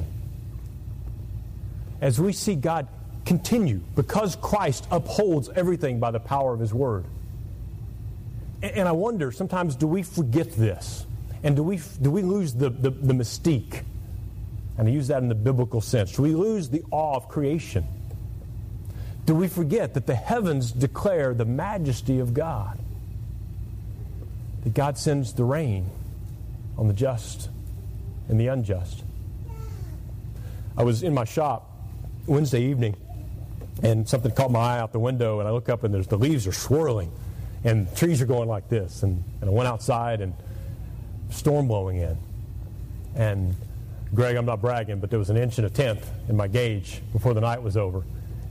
Speaker 1: As we see God continue, because Christ upholds everything by the power of his word. And I wonder, sometimes do we forget this? And do we lose the mystique? And I use that in the biblical sense. Do we lose the awe of creation? Do we forget that the heavens declare the majesty of God? That God sends the rain on the just and the unjust. I was in my shop Wednesday evening, and something caught my eye out the window, and I look up and the leaves are swirling, and trees are going like this. And I went outside, and storm blowing in. And Greg, I'm not bragging, but there was 1 1/10 in my gauge before the night was over.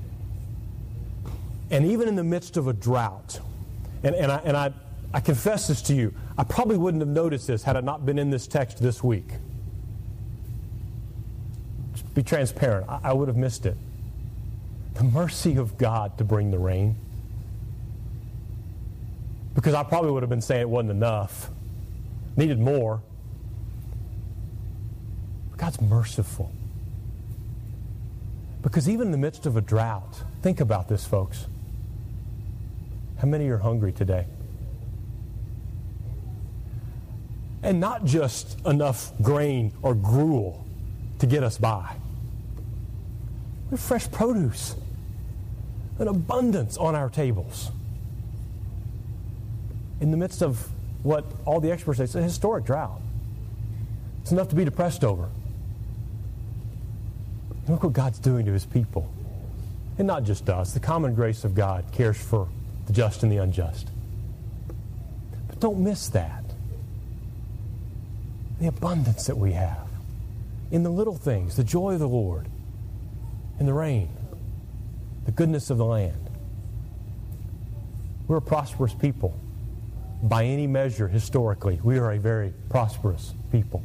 Speaker 1: And even in the midst of a drought, and I confess this to you, I probably wouldn't have noticed this had I not been in this text this week. Just be transparent. I would have missed it. The mercy of God to bring the rain. Because I probably would have been saying it wasn't enough. Needed more. God's merciful. Because even in the midst of a drought, think about this, folks. How many are hungry today? And not just enough grain or gruel to get us by. We have fresh produce, an abundance on our tables. In the midst of what all the experts say, it's a historic drought. It's enough to be depressed over. Look what God's doing to his people. And not just us. The common grace of God cares for the just and the unjust. But don't miss that. The abundance that we have in the little things, the joy of the Lord, in the rain, the goodness of the land. We're a prosperous people. By any measure, historically, we are a very prosperous people.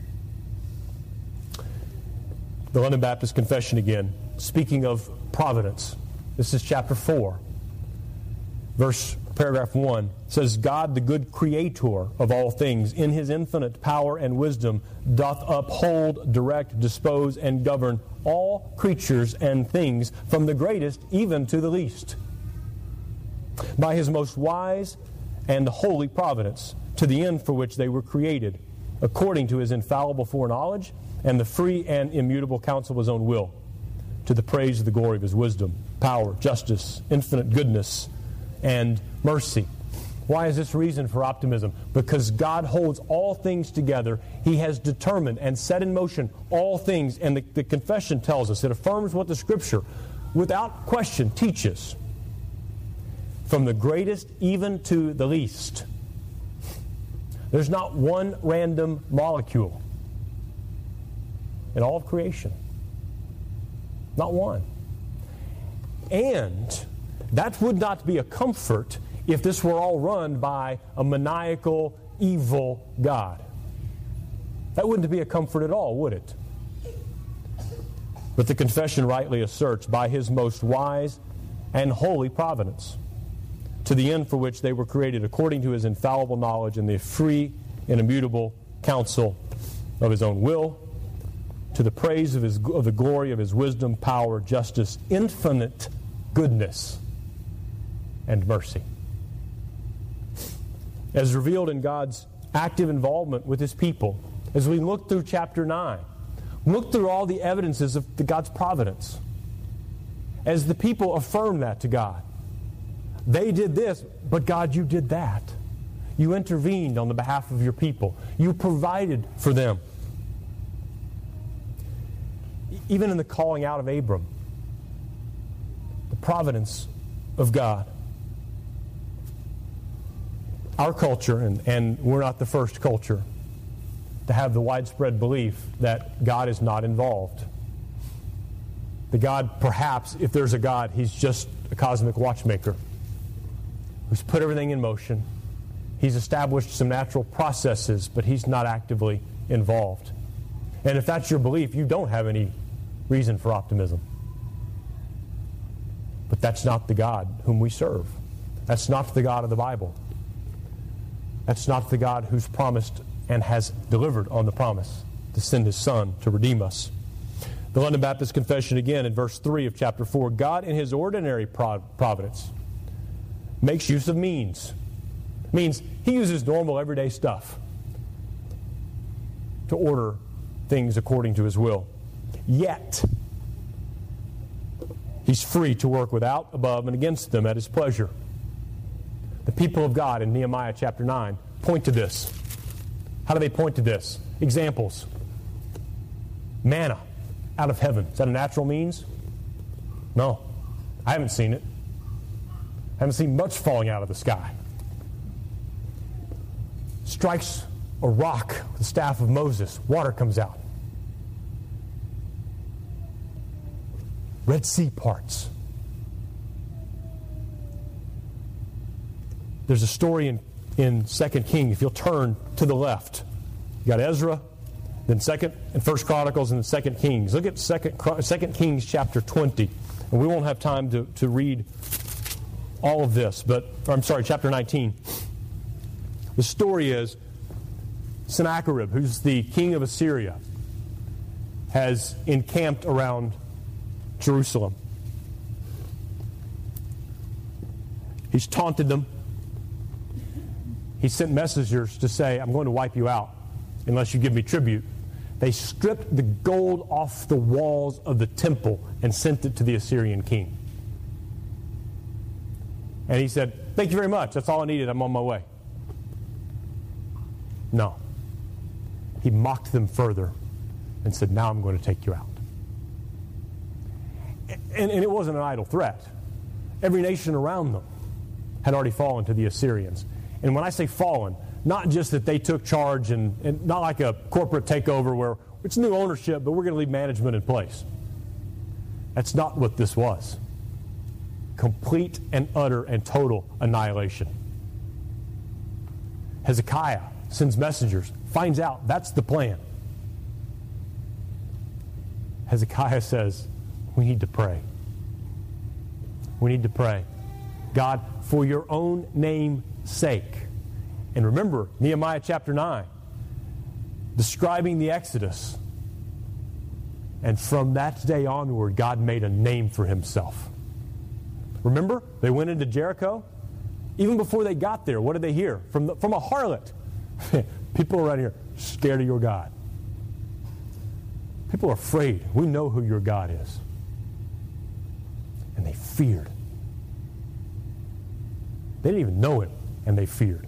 Speaker 1: The London Baptist Confession again, speaking of providence. This is chapter 4. Paragraph 1 says, God, the good creator of all things, in his infinite power and wisdom, doth uphold, direct, dispose, and govern all creatures and things, from the greatest even to the least, by his most wise and holy providence, to the end for which they were created, according to his infallible foreknowledge, and the free and immutable counsel of his own will, to the praise of the glory of his wisdom, power, justice, infinite goodness, and mercy. Why is this reason for optimism? Because God holds all things together. He has determined and set in motion all things, and the confession tells us, it affirms what the Scripture, without question, teaches. From the greatest even to the least. There's not one random molecule in all of creation. Not one. And that would not be a comfort if this were all run by a maniacal, evil God. That wouldn't be a comfort at all, would it? But the confession rightly asserts, by His most wise and holy providence, to the end for which they were created, according to His infallible knowledge and the free and immutable counsel of His own will, to the praise of the glory of His wisdom, power, justice, infinite goodness, and mercy. As revealed in God's active involvement with His people, as we look through chapter 9, look through all the evidences of God's providence. As the people affirm that to God. They did this, but God, you did that. You intervened on the behalf of your people. You provided for them. Even in the calling out of Abram, the providence of God. Our culture, and we're not the first culture to have the widespread belief that God is not involved. The God, perhaps, if there's a God, He's just a cosmic watchmaker who's put everything in motion. He's established some natural processes, but He's not actively involved. And if that's your belief, you don't have any reason for optimism. But that's not the God whom we serve. That's not the God of the Bible. That's not the God who's promised and has delivered on the promise to send His Son to redeem us. The London Baptist Confession again in verse 3 of chapter 4, God in His ordinary providence makes use of means. Means He uses normal everyday stuff to order things according to His will. Yet, He's free to work without, above, and against them at His pleasure. The people of God in Nehemiah chapter 9 point to this. How do they point to this? Examples. Manna out of heaven. Is that a natural means? No. I haven't seen it. I haven't seen much falling out of the sky. Strikes a rock with the staff of Moses. Water comes out. Red Sea parts. There's a story in 2 Kings, if you'll turn to the left. You got Ezra, then 2nd and 1st Chronicles, and then 2 Kings. Look at 2 Kings chapter 20. And we won't have time to read all of this, chapter 19. The story is Sennacherib, who's the king of Assyria, has encamped around Jerusalem. He's taunted them. He sent messengers to say, I'm going to wipe you out unless you give me tribute. They stripped the gold off the walls of the temple and sent it to the Assyrian king. And he said, thank you very much. That's all I needed. I'm on my way. No. He mocked them further and said, now I'm going to take you out. And it wasn't an idle threat. Every nation around them had already fallen to the Assyrians. And when I say fallen, not just that they took charge and not like a corporate takeover where it's new ownership, but we're going to leave management in place. That's not what this was. Complete and utter and total annihilation. Hezekiah sends messengers, finds out that's the plan. Hezekiah says, we need to pray. We need to pray. God, for your own name's sake. And remember, Nehemiah chapter 9, describing the Exodus. And from that day onward, God made a name for Himself. Remember, they went into Jericho. Even before they got there, what did they hear? From a harlot. People around here scared of your God. People are afraid. We know who your God is. And they feared. They didn't even know Him, and they feared.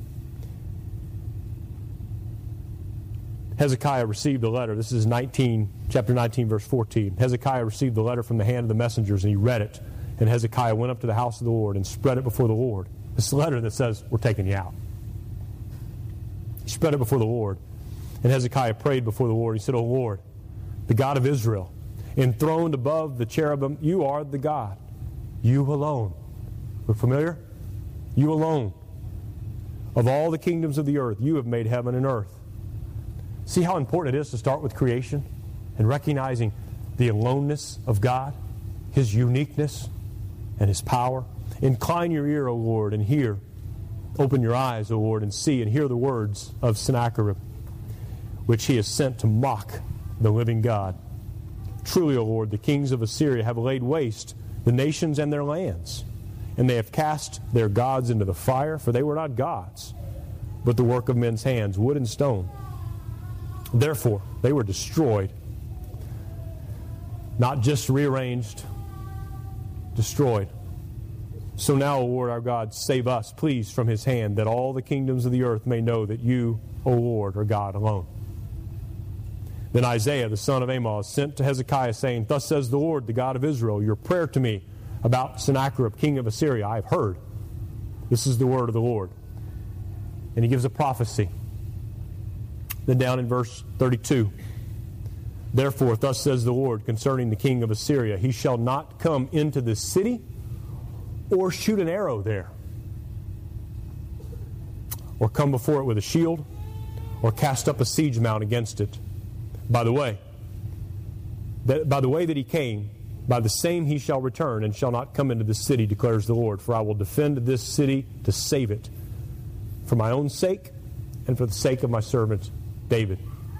Speaker 1: Hezekiah received the letter. This is chapter 19, verse 14. Hezekiah received the letter from the hand of the messengers, and he read it. And Hezekiah went up to the house of the Lord and spread it before the Lord. This letter that says, we're taking you out. He spread it before the Lord. And Hezekiah prayed before the Lord. He said, O Lord, the God of Israel, enthroned above the cherubim, you are the God. You alone. Look familiar? You alone. Of all the kingdoms of the earth, you have made heaven and earth. See how important it is to start with creation and recognizing the aloneness of God, His uniqueness, and His power. Incline your ear, O Lord, and hear. Open your eyes, O Lord, and see and hear the words of Sennacherib, which he has sent to mock the living God. Truly, O Lord, the kings of Assyria have laid waste the nations and their lands, and they have cast their gods into the fire, for they were not gods, but the work of men's hands, wood and stone. Therefore, they were destroyed, not just rearranged, destroyed. So now, O Lord our God, save us, please, from his hand, that all the kingdoms of the earth may know that you, O Lord, are God alone. Then Isaiah, the son of Amoz, sent to Hezekiah, saying, Thus says the Lord, the God of Israel, your prayer to me about Sennacherib, king of Assyria, I have heard. This is the word of the Lord. And he gives a prophecy. Then down in verse 32, Therefore, thus says the Lord concerning the king of Assyria, he shall not come into this city or shoot an arrow there, or come before it with a shield, or cast up a siege mount against it. By the way that he came, by the same he shall return, and shall not come into this city, declares the Lord. For I will defend this city to save it, for my own sake, and for the sake of my servant David.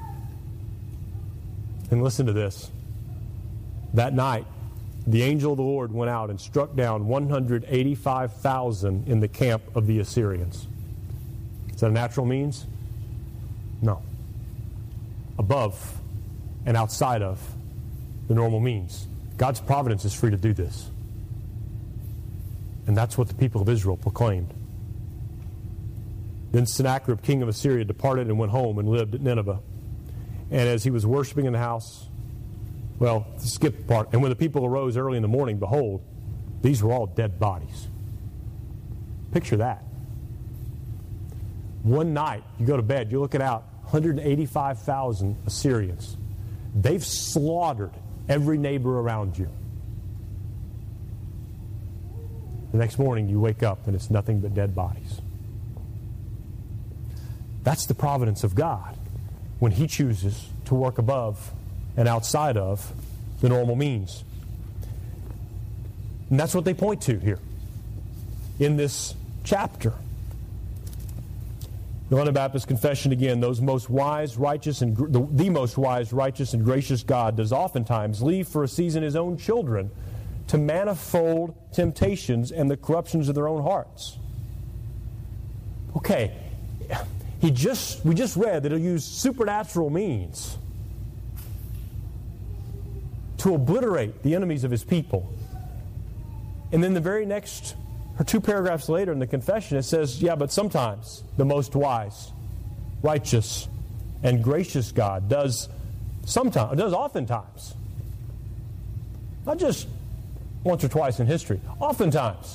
Speaker 1: And listen to this. That night, the angel of the Lord went out and struck down 185,000 in the camp of the Assyrians. Is that a natural means? No. Above and outside of the normal means. God's providence is free to do this. And that's what the people of Israel proclaimed. Then Sennacherib, king of Assyria, departed and went home and lived at Nineveh. And as he was worshiping in the house, well, skip part. And when the people arose early in the morning, behold, these were all dead bodies. Picture that. One night, you go to bed, you're looking out, 185,000 Assyrians. They've slaughtered every neighbor around you. The next morning, you wake up and it's nothing but dead bodies. That's the providence of God when He chooses to work above and outside of the normal means. And that's what they point to here in this chapter. The London Baptist Confession again, the most wise, righteous, and gracious God does oftentimes leave for a season His own children to manifold temptations and the corruptions of their own hearts. Okay, we just read that He'll use supernatural means to obliterate the enemies of His people. And then the very next, or 2 paragraphs later in the confession, it says, yeah, but sometimes the most wise, righteous, and gracious God does oftentimes, not just once or twice in history, oftentimes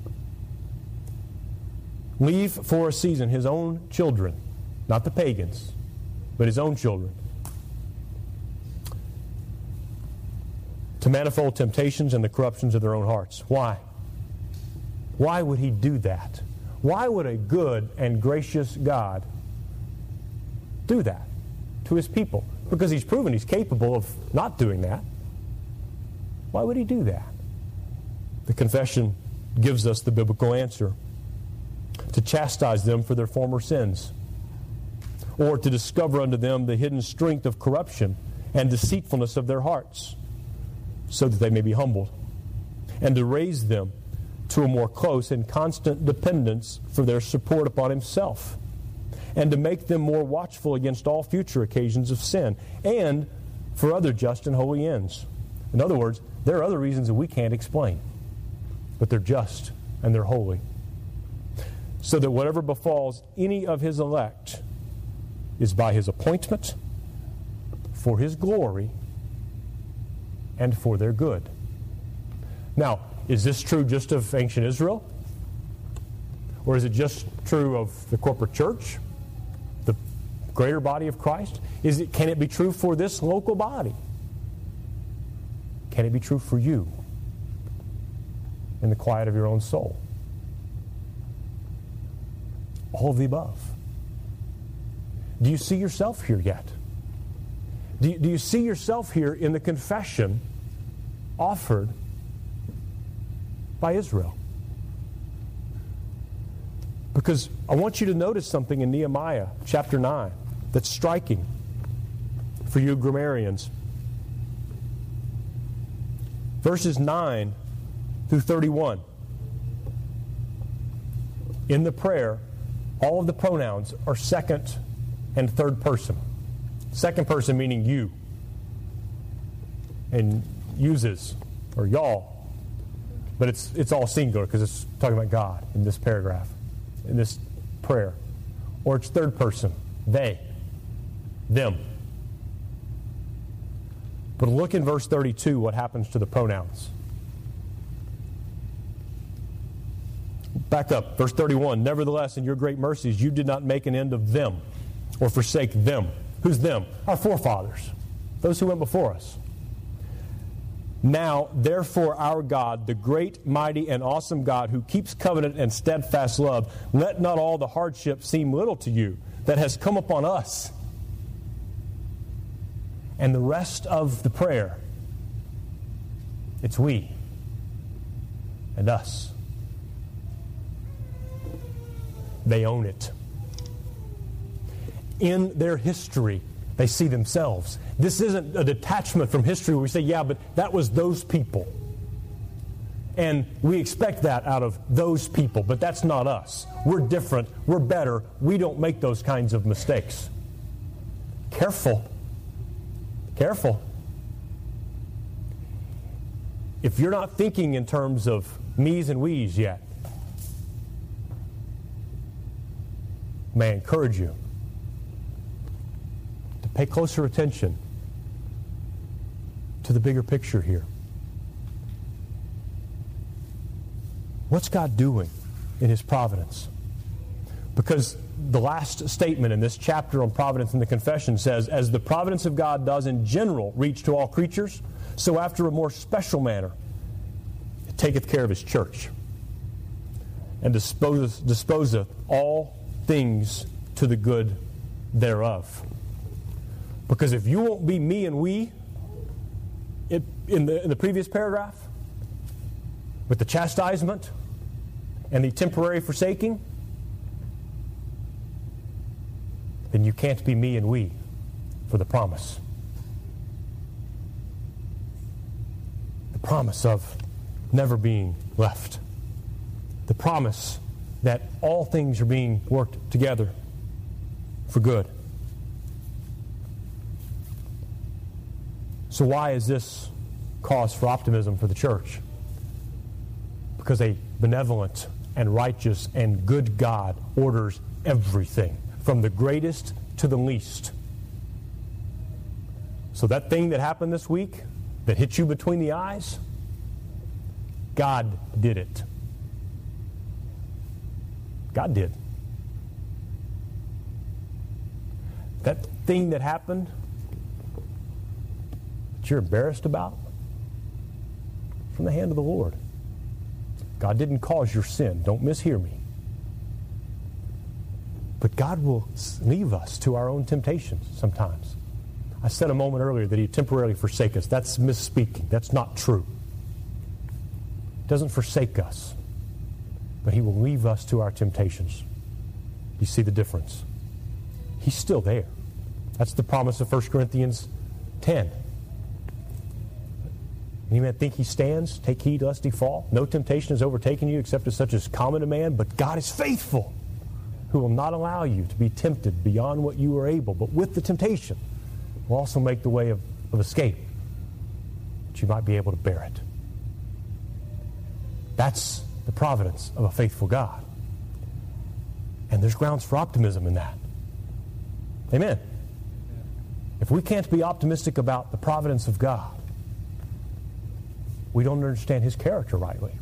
Speaker 1: leave for a season His own children, not the pagans, but His own children, to manifold temptations and the corruptions of their own hearts. Why? Why would He do that? Why would a good and gracious God do that to His people? Because He's proven He's capable of not doing that. Why would He do that? The confession gives us the biblical answer: to chastise them for their former sins, or to discover unto them the hidden strength of corruption and deceitfulness of their hearts, so that they may be humbled, and to raise them to a more close and constant dependence for their support upon Himself, and to make them more watchful against all future occasions of sin, and for other just and holy ends. In other words, there are other reasons that we can't explain, but they're just and they're holy, so that whatever befalls any of His elect is by His appointment, for His glory, and for their good. Now, is this true just of ancient Israel? Or is it just true of the corporate church, the greater body of Christ? Can it be true for this local body? Can it be true for you in the quiet of your own soul? All of the above. Do you see yourself here yet? Do you see yourself here in the confession offered by Israel? Because I want you to notice something in Nehemiah chapter 9 that's striking for you grammarians. Verses 9 through 31. In the prayer, all of the pronouns are second and third person. Second person meaning you. And uses, or y'all. But it's all singular because it's talking about God in this paragraph, in this prayer. Or it's third person, they, them. But look in verse 32 what happens to the pronouns. Back up, verse 31. Nevertheless, in your great mercies, you did not make an end of them or forsake them. Who's them? Our forefathers, those who went before us. Now, therefore, our God, the great, mighty, and awesome God, who keeps covenant and steadfast love, let not all the hardship seem little to you that has come upon us. And the rest of the prayer, it's we and us. They own it. In their history, they see themselves. This isn't a detachment from history where we say, yeah, but that was those people. And we expect that out of those people, but that's not us. We're different. We're better. We don't make those kinds of mistakes. Careful. Careful. If you're not thinking in terms of me's and we's yet, may I encourage you to pay closer attention to the bigger picture here. What's God doing in His providence? Because the last statement in this chapter on providence in the confession says, as the providence of God does in general reach to all creatures, so after a more special manner it taketh care of His church, and disposeth all things to the good thereof. Because if you won't be me and we in the previous paragraph, with the chastisement and the temporary forsaking, then you can't be me and we for the promise. The promise of never being left. The promise that all things are being worked together for good. So why is this cause for optimism for the church? Because a benevolent and righteous and good God orders everything, from the greatest to the least. So that thing that happened this week, that hit you between the eyes, God did it. God did. That thing that happened that you're embarrassed about, from the hand of the Lord. God didn't cause your sin. Don't mishear me. But God will leave us to our own temptations sometimes. I said a moment earlier that He temporarily forsake us. That's misspeaking. That's not true. He doesn't forsake us, but He will leave us to our temptations. You see the difference? He's still there. That's the promise of 1 Corinthians 10. Any man think he stands? Take heed lest he fall. No temptation has overtaken you except as such as common to man, but God is faithful, who will not allow you to be tempted beyond what you are able, but with the temptation will also make the way of escape, that you might be able to bear it. That's the providence of a faithful God. And there's grounds for optimism in that. Amen. If we can't be optimistic about the providence of God, we don't understand His character rightly.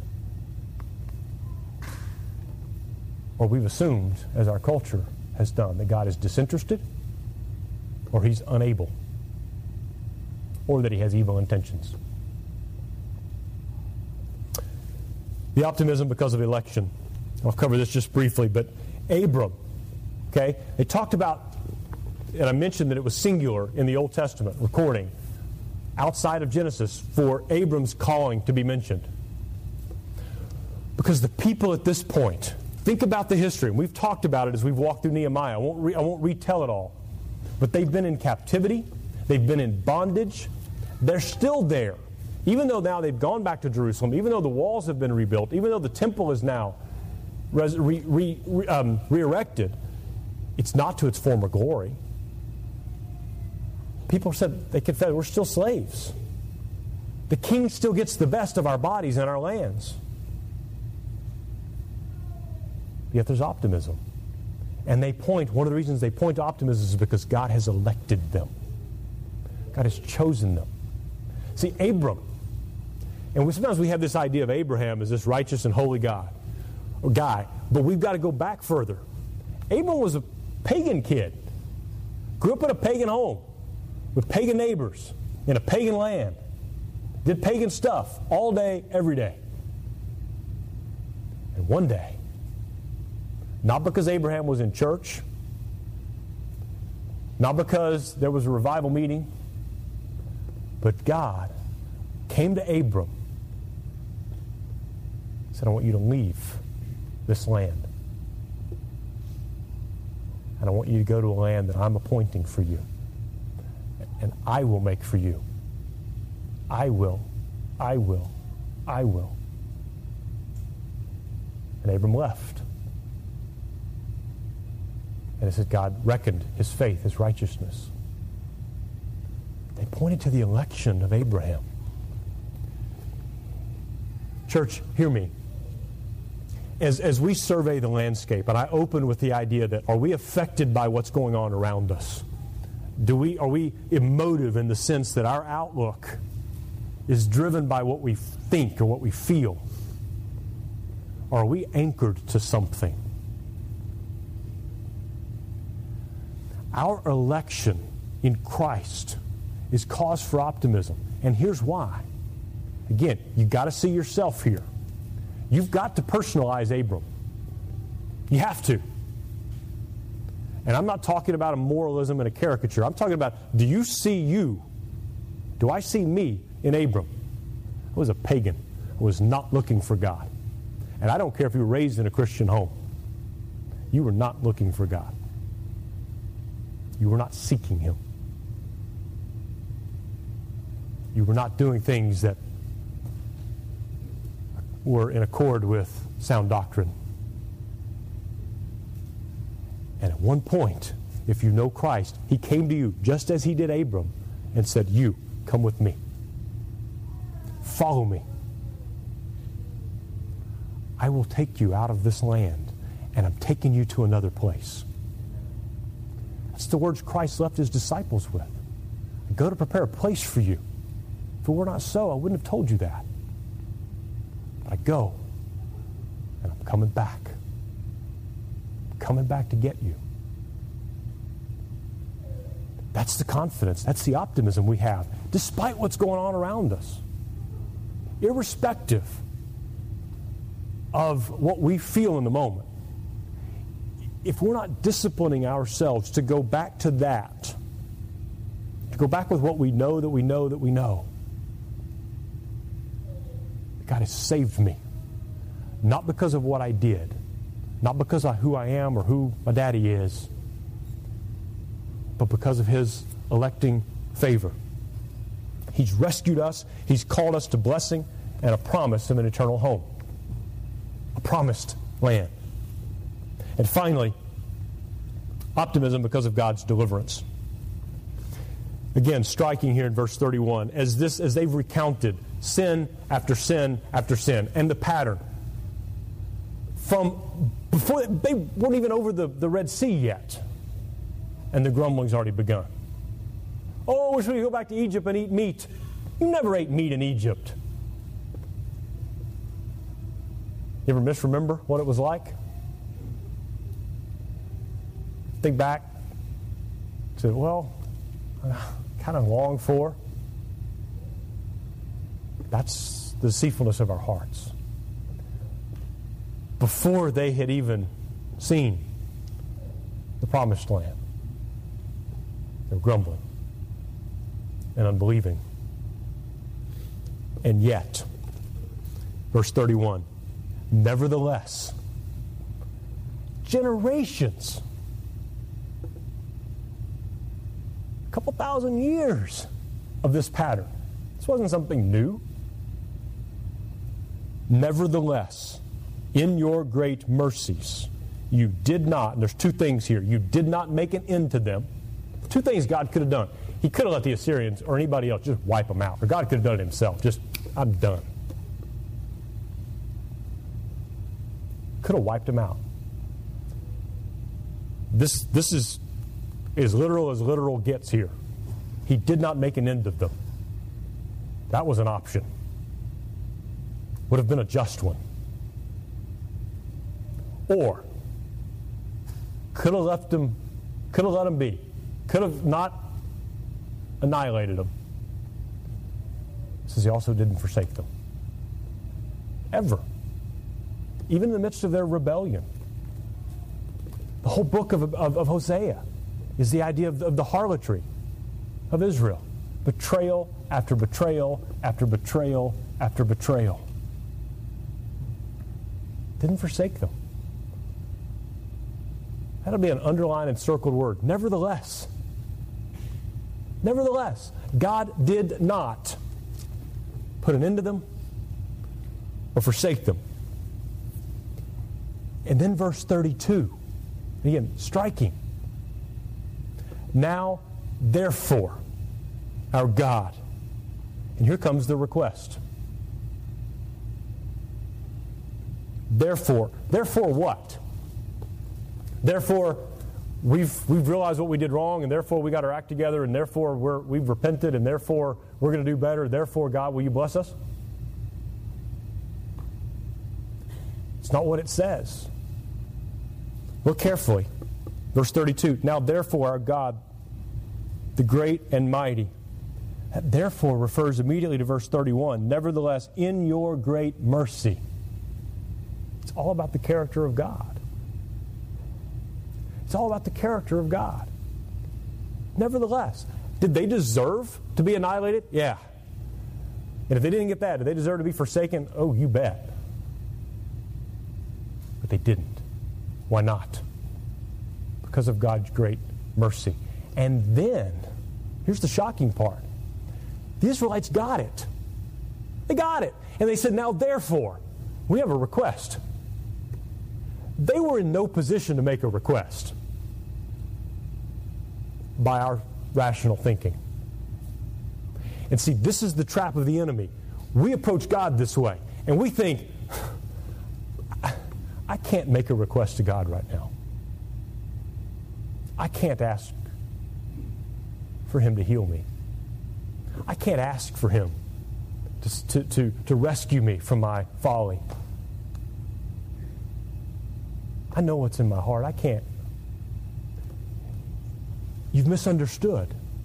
Speaker 1: Or we've assumed, as our culture has done, that God is disinterested, or he's unable, or that he has evil intentions. The optimism because of election. I'll cover this just briefly, but Abram, okay, they talked about, and I mentioned that it was singular in the Old Testament recording, outside of Genesis, for Abram's calling to be mentioned. Because the people at this point, think about the history, and we've talked about it as we've walked through Nehemiah. I won't retell it all. But they've been in captivity. They've been in bondage. They're still there. Even though now they've gone back to Jerusalem, even though the walls have been rebuilt, even though the temple is now re-erected, it's not to its former glory. People said, they confess, we're still slaves. The king still gets the best of our bodies and our lands. Yet there's optimism. And they point, one of the reasons they point to optimism is because God has elected them. God has chosen them. See, Abram, and sometimes we have this idea of Abraham as this righteous and holy guy, but we've got to go back further. Abram was a pagan kid. Grew up in a pagan home with pagan neighbors in a pagan land. Did pagan stuff all day, every day. And one day, not because Abraham was in church, not because there was a revival meeting, but God came to Abram and said, I want you to leave this land. And I want you to go to a land that I'm appointing for you. And I will make for you. I will. And Abram left. And it said God reckoned his faith, his righteousness. They pointed to the election of Abraham. Church, hear me. As we survey the landscape, and I open with the idea that, are we affected by what's going on around us? Are we emotive in the sense that our outlook is driven by what we think or what we feel? Or are we anchored to something? Our election in Christ is cause for optimism. And here's why. Again, you've got to see yourself here. You've got to personalize Abram. You have to. And I'm not talking about a moralism and a caricature. I'm talking about, do you see you? Do I see me in Abram? I was a pagan. I was not looking for God. And I don't care if you were raised in a Christian home. You were not looking for God. You were not seeking Him. You were not doing things that were in accord with sound doctrine. And at one point, if you know Christ, He came to you just as He did Abram and said, you, come with me. Follow me. I will take you out of this land, and I'm taking you to another place. That's the words Christ left His disciples with. I go to prepare a place for you. If it were not so, I wouldn't have told you that. But I go, and I'm coming back. I'm coming back to get you. That's the confidence. That's the optimism we have, despite what's going on around us. Irrespective of what we feel in the moment. If we're not disciplining ourselves to go back to that, to go back with what we know that we know that we know, God has saved me. Not because of what I did, not because of who I am or who my daddy is, but because of His electing favor. He's rescued us. He's called us to blessing and a promise of an eternal home. A promised land. And finally, optimism because of God's deliverance. Again, striking here in verse 31, as they've recounted sin after sin after sin, and the pattern. From before they weren't even over the Red Sea yet, and the grumbling's already begun. Oh, wish we could go back to Egypt and eat meat. You never ate meat in Egypt. You ever misremember what it was like? Think back. Say, well, kind of long for. That's the deceitfulness of our hearts. Before they had even seen the promised land, they were grumbling and unbelieving. And yet, verse 31, nevertheless, generations, a couple thousand years of this pattern. This wasn't something new. Nevertheless, in your great mercies, you did not, and there's two things here, you did not make an end to them. Two things God could have done. He could have let the Assyrians or anybody else just wipe them out. Or God could have done it himself. Just, I'm done. Could have wiped them out. This is as literal gets here. He did not make an end of them. That was an option. Would have been a just one. Or could have let them be. Could have not annihilated them. It says he also didn't forsake them. Ever. Even in the midst of their rebellion. The whole book of Hosea is the idea of the harlotry of Israel. Betrayal after betrayal after betrayal after betrayal. Didn't forsake them. That'll be an underlined and circled word. Nevertheless. Nevertheless, God did not put an end to them or forsake them. And then verse 32, again, striking. Now, therefore, our God. And here comes the request. Therefore what? Therefore, we've realized what we did wrong, and therefore we got our act together, and therefore we've repented, and therefore we're going to do better. Therefore, God, will you bless us? It's not what it says. Look carefully. Verse 32. Now, therefore, our God, the great and mighty. That therefore refers immediately to verse 31. Nevertheless, in your great mercy. It's all about the character of God. It's all about the character of God. Nevertheless, did they deserve to be annihilated? Yeah. And if they didn't get that, did they deserve to be forsaken? Oh, you bet. But they didn't. Why not? Because of God's great mercy. And then, here's the shocking part. The Israelites got it. They got it. And they said, now therefore, we have a request. They were in no position to make a request by our rational thinking. And see, this is the trap of the enemy. We approach God this way, and we think, I can't make a request to God right now. I can't ask for Him to heal me. I can't ask for Him to rescue me from my folly. I know what's in my heart. I can't. You've misunderstood.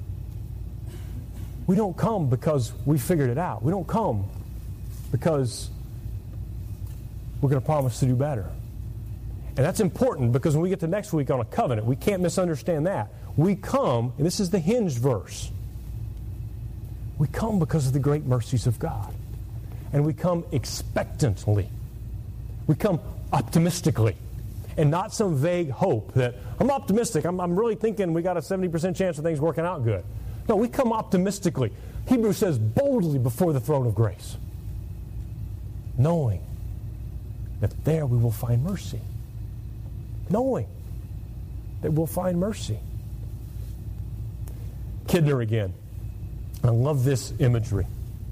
Speaker 1: We don't come because we figured it out. We don't come because we're going to promise to do better. And that's important because when we get to next week on a covenant, we can't misunderstand that. We come, and this is the hinged verse, we come because of the great mercies of God. And we come expectantly. We come optimistically. And not some vague hope that, I'm optimistic, I'm really thinking we got a 70% chance of things working out good. No, we come optimistically. Hebrews says boldly before the throne of grace. Knowing that there we will find mercy. Knowing that we'll find mercy. Kidner again. I love this imagery.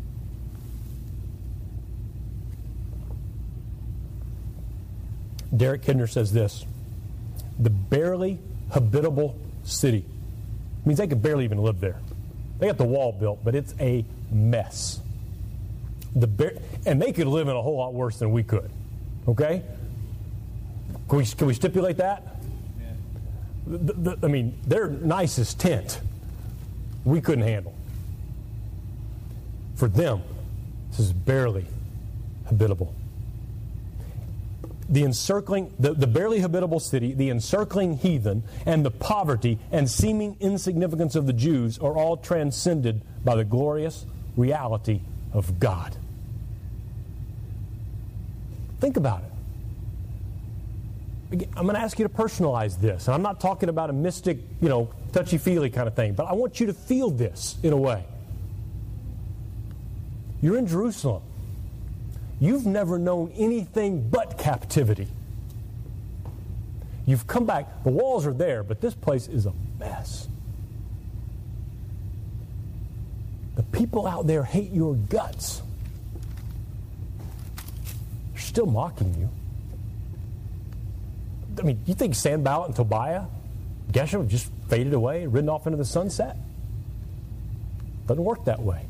Speaker 1: Derek Kidner says this: the barely habitable city means they could barely even live there. They got the wall built, but it's a mess. And they could live in a whole lot worse than we could. Okay? Can we stipulate that? Yeah. Their nicest tent we couldn't handle. For them, this is barely habitable. The barely habitable city, the encircling heathen, and the poverty and seeming insignificance of the Jews are all transcended by the glorious reality of God. Think about it. I'm going to ask you to personalize this. And I'm not talking about a mystic, touchy-feely kind of thing, but I want you to feel this in a way. You're in Jerusalem. You've never known anything but captivity. You've come back. The walls are there, but this place is a mess. The people out there hate your guts. They're still mocking you. I mean, you think Sanballat and Tobiah, Geshem just faded away, ridden off into the sunset? Doesn't work that way.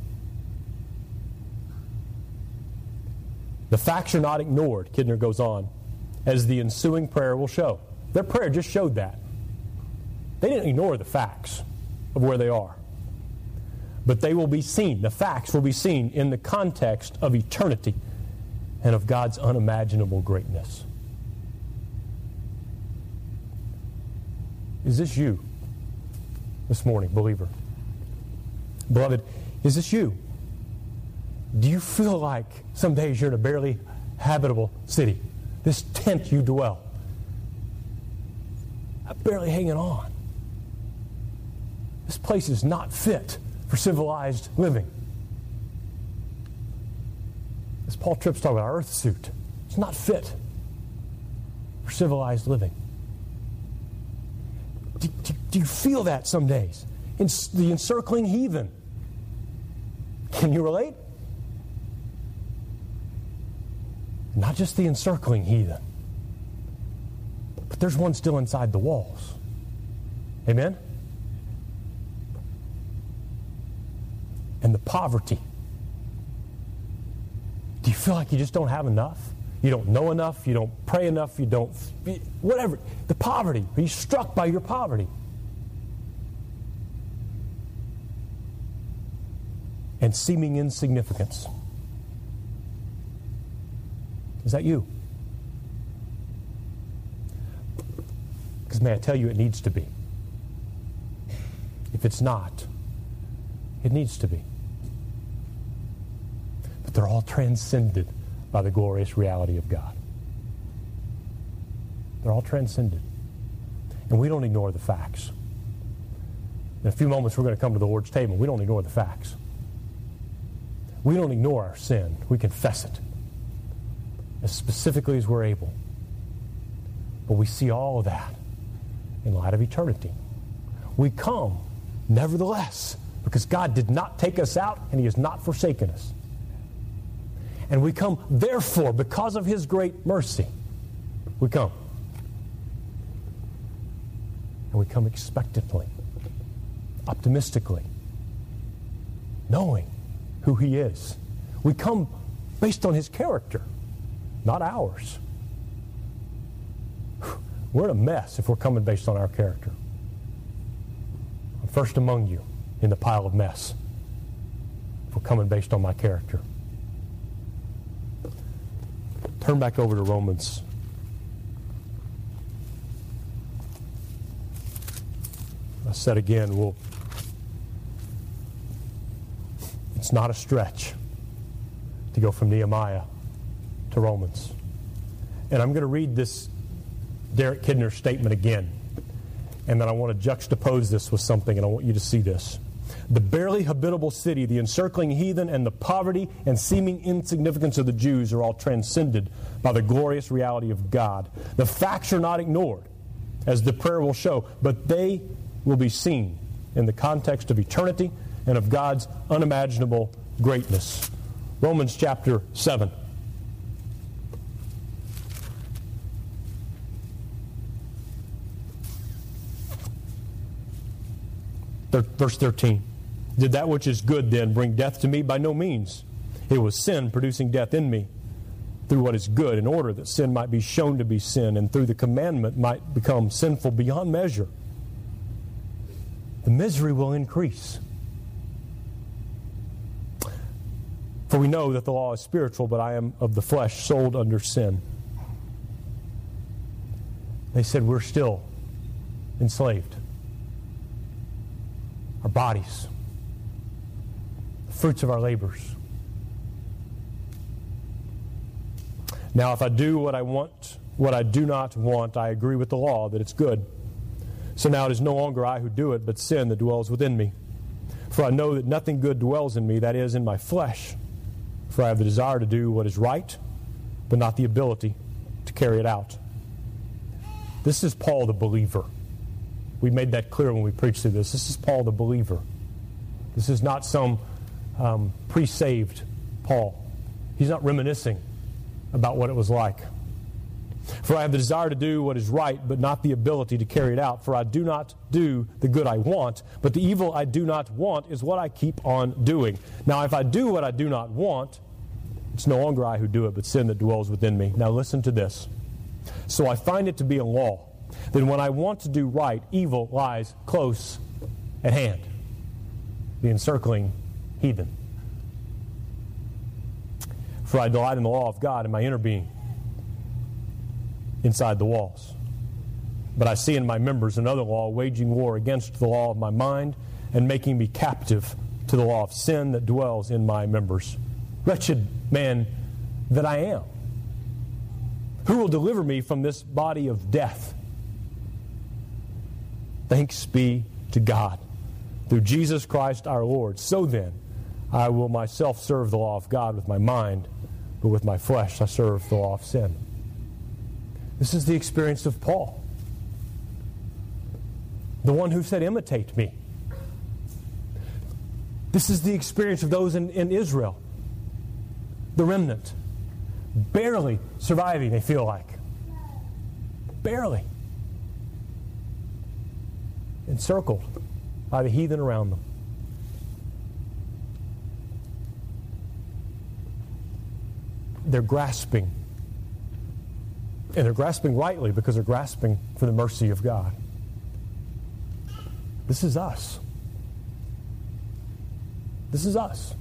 Speaker 1: The facts are not ignored, Kidner goes on, as the ensuing prayer will show. Their prayer just showed that. They didn't ignore the facts of where they are. But they will be seen, the facts will be seen in the context of eternity and of God's unimaginable greatness. Is this you this morning, believer? Beloved, is this you? Do you feel like some days you're in a barely habitable city? This tent you dwell. I'm barely hanging on. This place is not fit for civilized living. As Paul Tripp's talking about, our earth suit. It's not fit for civilized living. Do you feel that some days? In the encircling heathen. Can you relate? Not just the encircling heathen, but there's one still inside the walls. Amen? And the poverty. Do you feel like you just don't have enough? You don't know enough, you don't pray enough, you don't... Whatever. The poverty. Are you struck by your poverty? And seeming insignificance. Is that you? Because may I tell you, it needs to be. If it's not, it needs to be. But they're all transcended by the glorious reality of God. They're all transcended. And we don't ignore the facts. In a few moments, we're going to come to the Lord's table. We don't ignore the facts. We don't ignore our sin. We confess it as specifically as we're able. But we see all of that in light of eternity. We come, nevertheless, because God did not take us out and He has not forsaken us. And we come, therefore, because of His great mercy, we come. And we come expectantly, optimistically, knowing who He is. We come based on His character, not ours. We're in a mess if we're coming based on our character. I'm first among you in the pile of mess if we're coming based on my character. Turn back over to Romans. I said again, it's not a stretch to go from Nehemiah to Romans. And I'm going to read this Derek Kidner statement again. And then I want to juxtapose this with something, and I want you to see this. The barely habitable city, the encircling heathen, and the poverty and seeming insignificance of the Jews are all transcended by the glorious reality of God. The facts are not ignored, as the prayer will show, but they will be seen in the context of eternity and of God's unimaginable greatness. Romans chapter 7. Verse 13. Did that which is good then bring death to me? By no means. It was sin producing death in me through what is good, in order that sin might be shown to be sin, and through the commandment might become sinful beyond measure. The misery will increase. For we know that the law is spiritual, but I am of the flesh, sold under sin. They said we're still enslaved. Our bodies, the fruits of our labors. Now, if I do what I want, what I do not want, I agree with the law that it's good. So now it is no longer I who do it, but sin that dwells within me. For I know that nothing good dwells in me, that is, in my flesh. For I have the desire to do what is right, but not the ability to carry it out. This is Paul the believer. We made that clear when we preached through this. This is Paul the believer. This is not some pre-saved Paul. He's not reminiscing about what it was like. For I have the desire to do what is right, but not the ability to carry it out. For I do not do the good I want, but the evil I do not want is what I keep on doing. Now, if I do what I do not want, it's no longer I who do it, but sin that dwells within me. Now listen to this. So I find it to be a law. Then when I want to do right, evil lies close at hand. The encircling heathen. For I delight in the law of God in my inner being, inside the walls. But I see in my members another law waging war against the law of my mind and making me captive to the law of sin that dwells in my members. Wretched man that I am. Who will deliver me from this body of death? Thanks be to God through Jesus Christ our Lord. So then, I will myself serve the law of God with my mind, but with my flesh I serve the law of sin. This is the experience of Paul. The one who said, imitate me. This is the experience of those in Israel. The remnant. Barely surviving, they feel like. Barely. Encircled by the heathen around them. They're grasping. And they're grasping rightly because they're grasping for the mercy of God. This is us. This is us.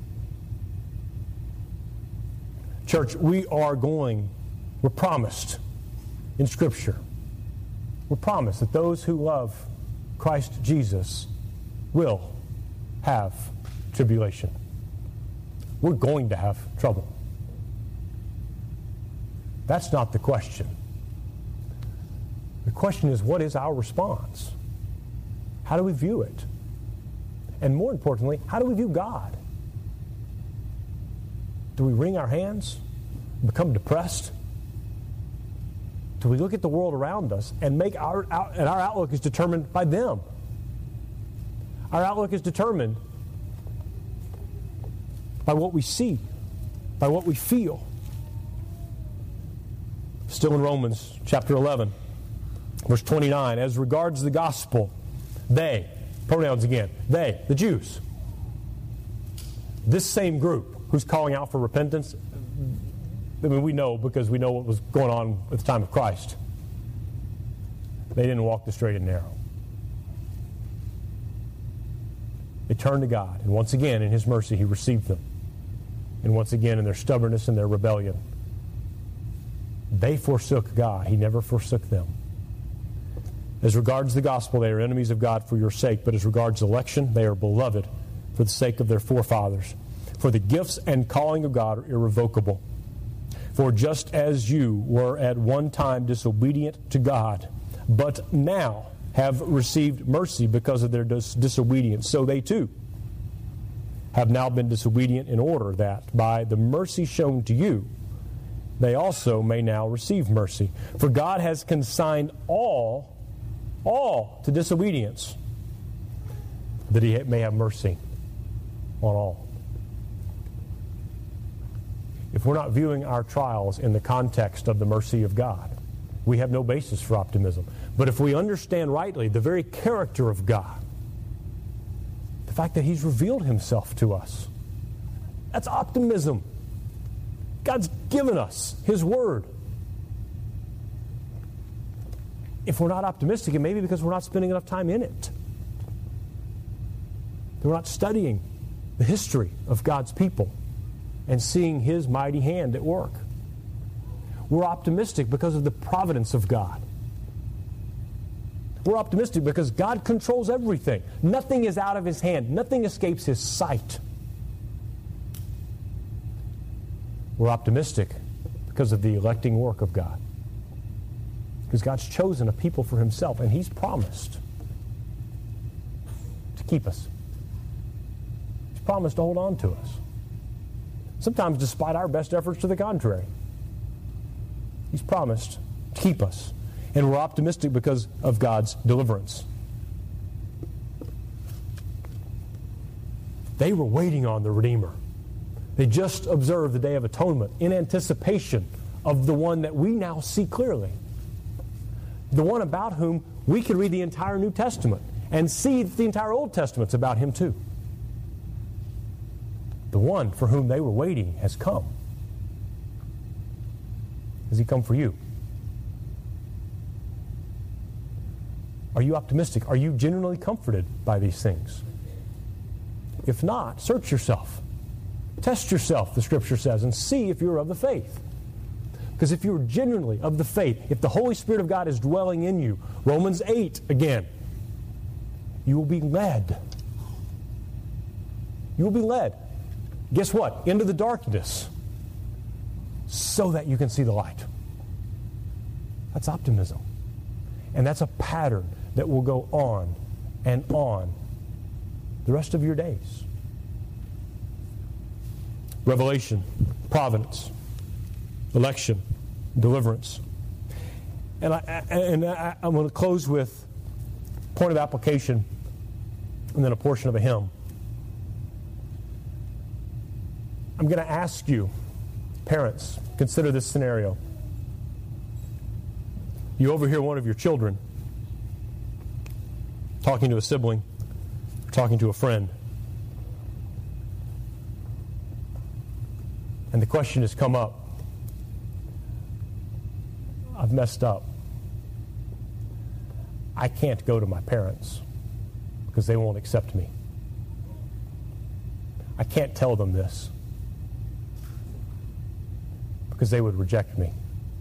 Speaker 1: Church, we're promised in Scripture, we're promised that those who love Christ Jesus will have tribulation. We're going to have trouble. That's not the question. The question is, what is our response? How do we view it? And more importantly, how do we view God? Do we wring our hands? Become depressed? Do we look at the world around us and make our outlook is determined by them? Our outlook is determined by what we see, by what we feel. Still in Romans chapter 11, verse 29, as regards the gospel, they, pronouns again, they, the Jews, this same group who's calling out for repentance, I mean, we know because we know what was going on at the time of Christ. They didn't walk the straight and narrow. They turned to God, and once again, in His mercy, He received them. And once again, in their stubbornness and their rebellion, they forsook God. He never forsook them. As regards the gospel, they are enemies of God for your sake, but as regards election, they are beloved for the sake of their forefathers. For the gifts and calling of God are irrevocable. For just as you were at one time disobedient to God, but now have received mercy because of their disobedience, so they too have now been disobedient in order that, by the mercy shown to you, they also may now receive mercy. For God has consigned all to disobedience, that He may have mercy on all. If we're not viewing our trials in the context of the mercy of God, we have no basis for optimism. But if we understand rightly the very character of God, the fact that He's revealed Himself to us, that's optimism. God's given us His Word. If we're not optimistic, it may be because we're not spending enough time in it. We're not studying the history of God's people. and seeing His mighty hand at work. We're optimistic because of the providence of God. We're optimistic because God controls everything. Nothing is out of His hand. Nothing escapes His sight. We're optimistic because of the electing work of God. Because God's chosen a people for Himself, and He's promised to keep us. He's promised to hold on to us. Sometimes despite our best efforts to the contrary. He's promised to keep us. And we're optimistic because of God's deliverance. They were waiting on the Redeemer. They just observed the Day of Atonement in anticipation of the one that we now see clearly. The one about whom we can read the entire New Testament and see that the entire Old Testament's about Him too. The one for whom they were waiting has come. Has He come for you? Are you optimistic? Are you genuinely comforted by these things? If not, search yourself. Test yourself, the Scripture says, and see if you're of the faith. Because if you're genuinely of the faith, if the Holy Spirit of God is dwelling in you, Romans 8 again, you will be led. You will be led. Guess what? Into the darkness so that you can see the light. That's optimism. And that's a pattern that will go on and on the rest of your days. Revelation, providence, election, deliverance. And I'm going to close with a point of application and then a portion of a hymn. I'm going to ask you, parents, consider this scenario. You overhear one of your children talking to a sibling, or talking to a friend. And the question has come up, I've messed up. I can't go to my parents because they won't accept me. I can't tell them this because they would reject me.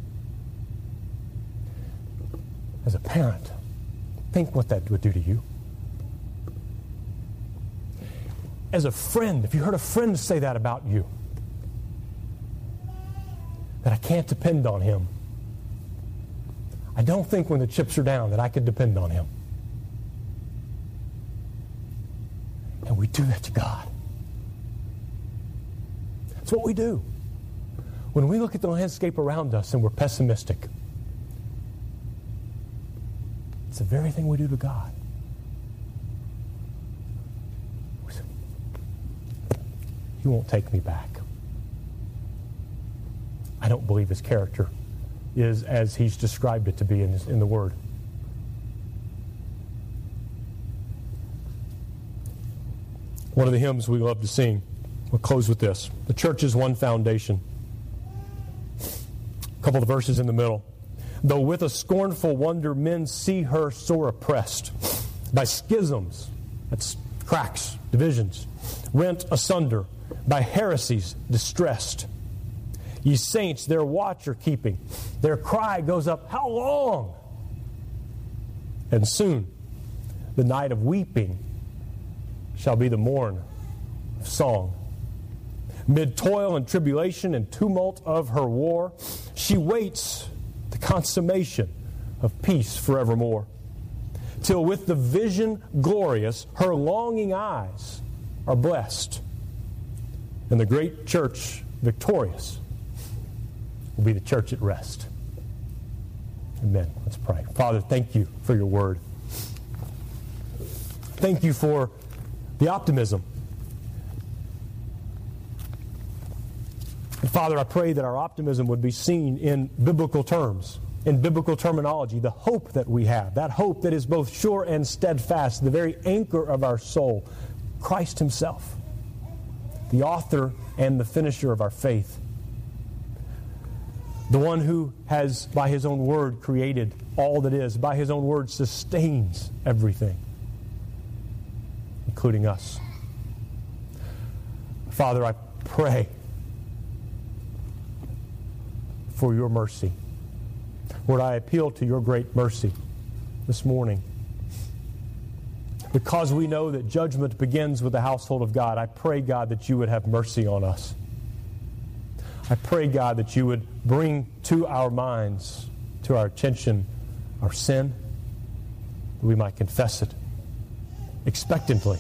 Speaker 1: As a parent, think what that would do to you. As a friend, if you heard a friend say that about you, that I can't depend on him, I don't think when the chips are down that I could depend on him. And we do that to God. That's what we do. When we look at the landscape around us and we're pessimistic, it's the very thing we do to God. We say, He won't take me back. I don't believe His character is as He's described it to be in the Word. One of the hymns we love to sing, we'll close with this. The church is one foundation. A couple of verses in the middle. Though with a scornful wonder men see her sore oppressed by schisms, that's cracks, divisions, rent asunder, by heresies distressed. Ye saints, their watch are keeping. Their cry goes up, how long? And soon the night of weeping shall be the morn of song. Mid toil and tribulation and tumult of her war, she waits the consummation of peace forevermore. Till with the vision glorious, her longing eyes are blessed. And the great church victorious will be the church at rest. Amen. Let's pray. Father, thank you for your word. Thank you for the optimism. And Father, I pray that our optimism would be seen in biblical terms, in biblical terminology, the hope that we have, that hope that is both sure and steadfast, the very anchor of our soul, Christ Himself, the author and the finisher of our faith. The one who has, by His own word, created all that is, by His own word sustains everything, including us. Father, I pray for your mercy. Lord, I appeal to your great mercy this morning. Because we know that judgment begins with the household of God, I pray, God, that you would have mercy on us. I pray, God, that you would bring to our minds, to our attention, our sin, that we might confess it expectantly,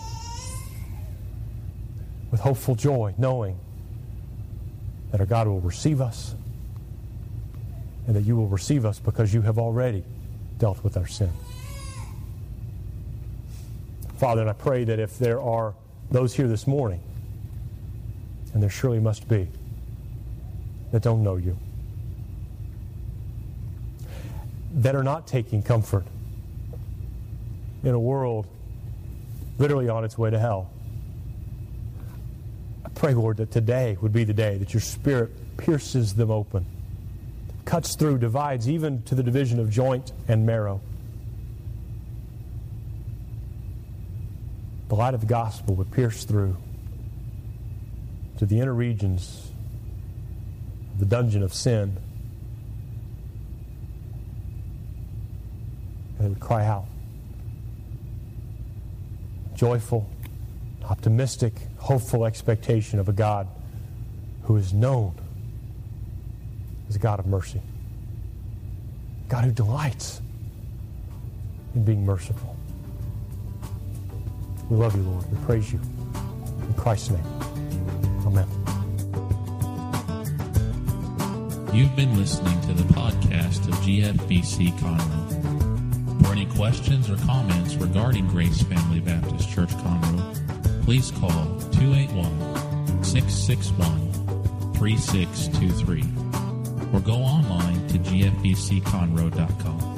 Speaker 1: with hopeful joy, knowing that our God will receive us and that you will receive us because you have already dealt with our sin. Father, and I pray that if there are those here this morning, and there surely must be, that don't know you, that are not taking comfort in a world literally on its way to hell, I pray, Lord, that today would be the day that your Spirit pierces them open, cuts through, divides even to the division of joint and marrow. The light of the gospel would pierce through to the inner regions of the dungeon of sin, and it would cry out, joyful, optimistic, hopeful expectation of a God who is known as a God of mercy, a God who delights in being merciful. We love you, Lord. We praise you. In Christ's name, amen.
Speaker 2: You've been listening to the podcast of GFBC Conroe. For any questions or comments regarding Grace Family Baptist Church Conroe, please call 281-661-3623 or go online to gfbcconroe.com.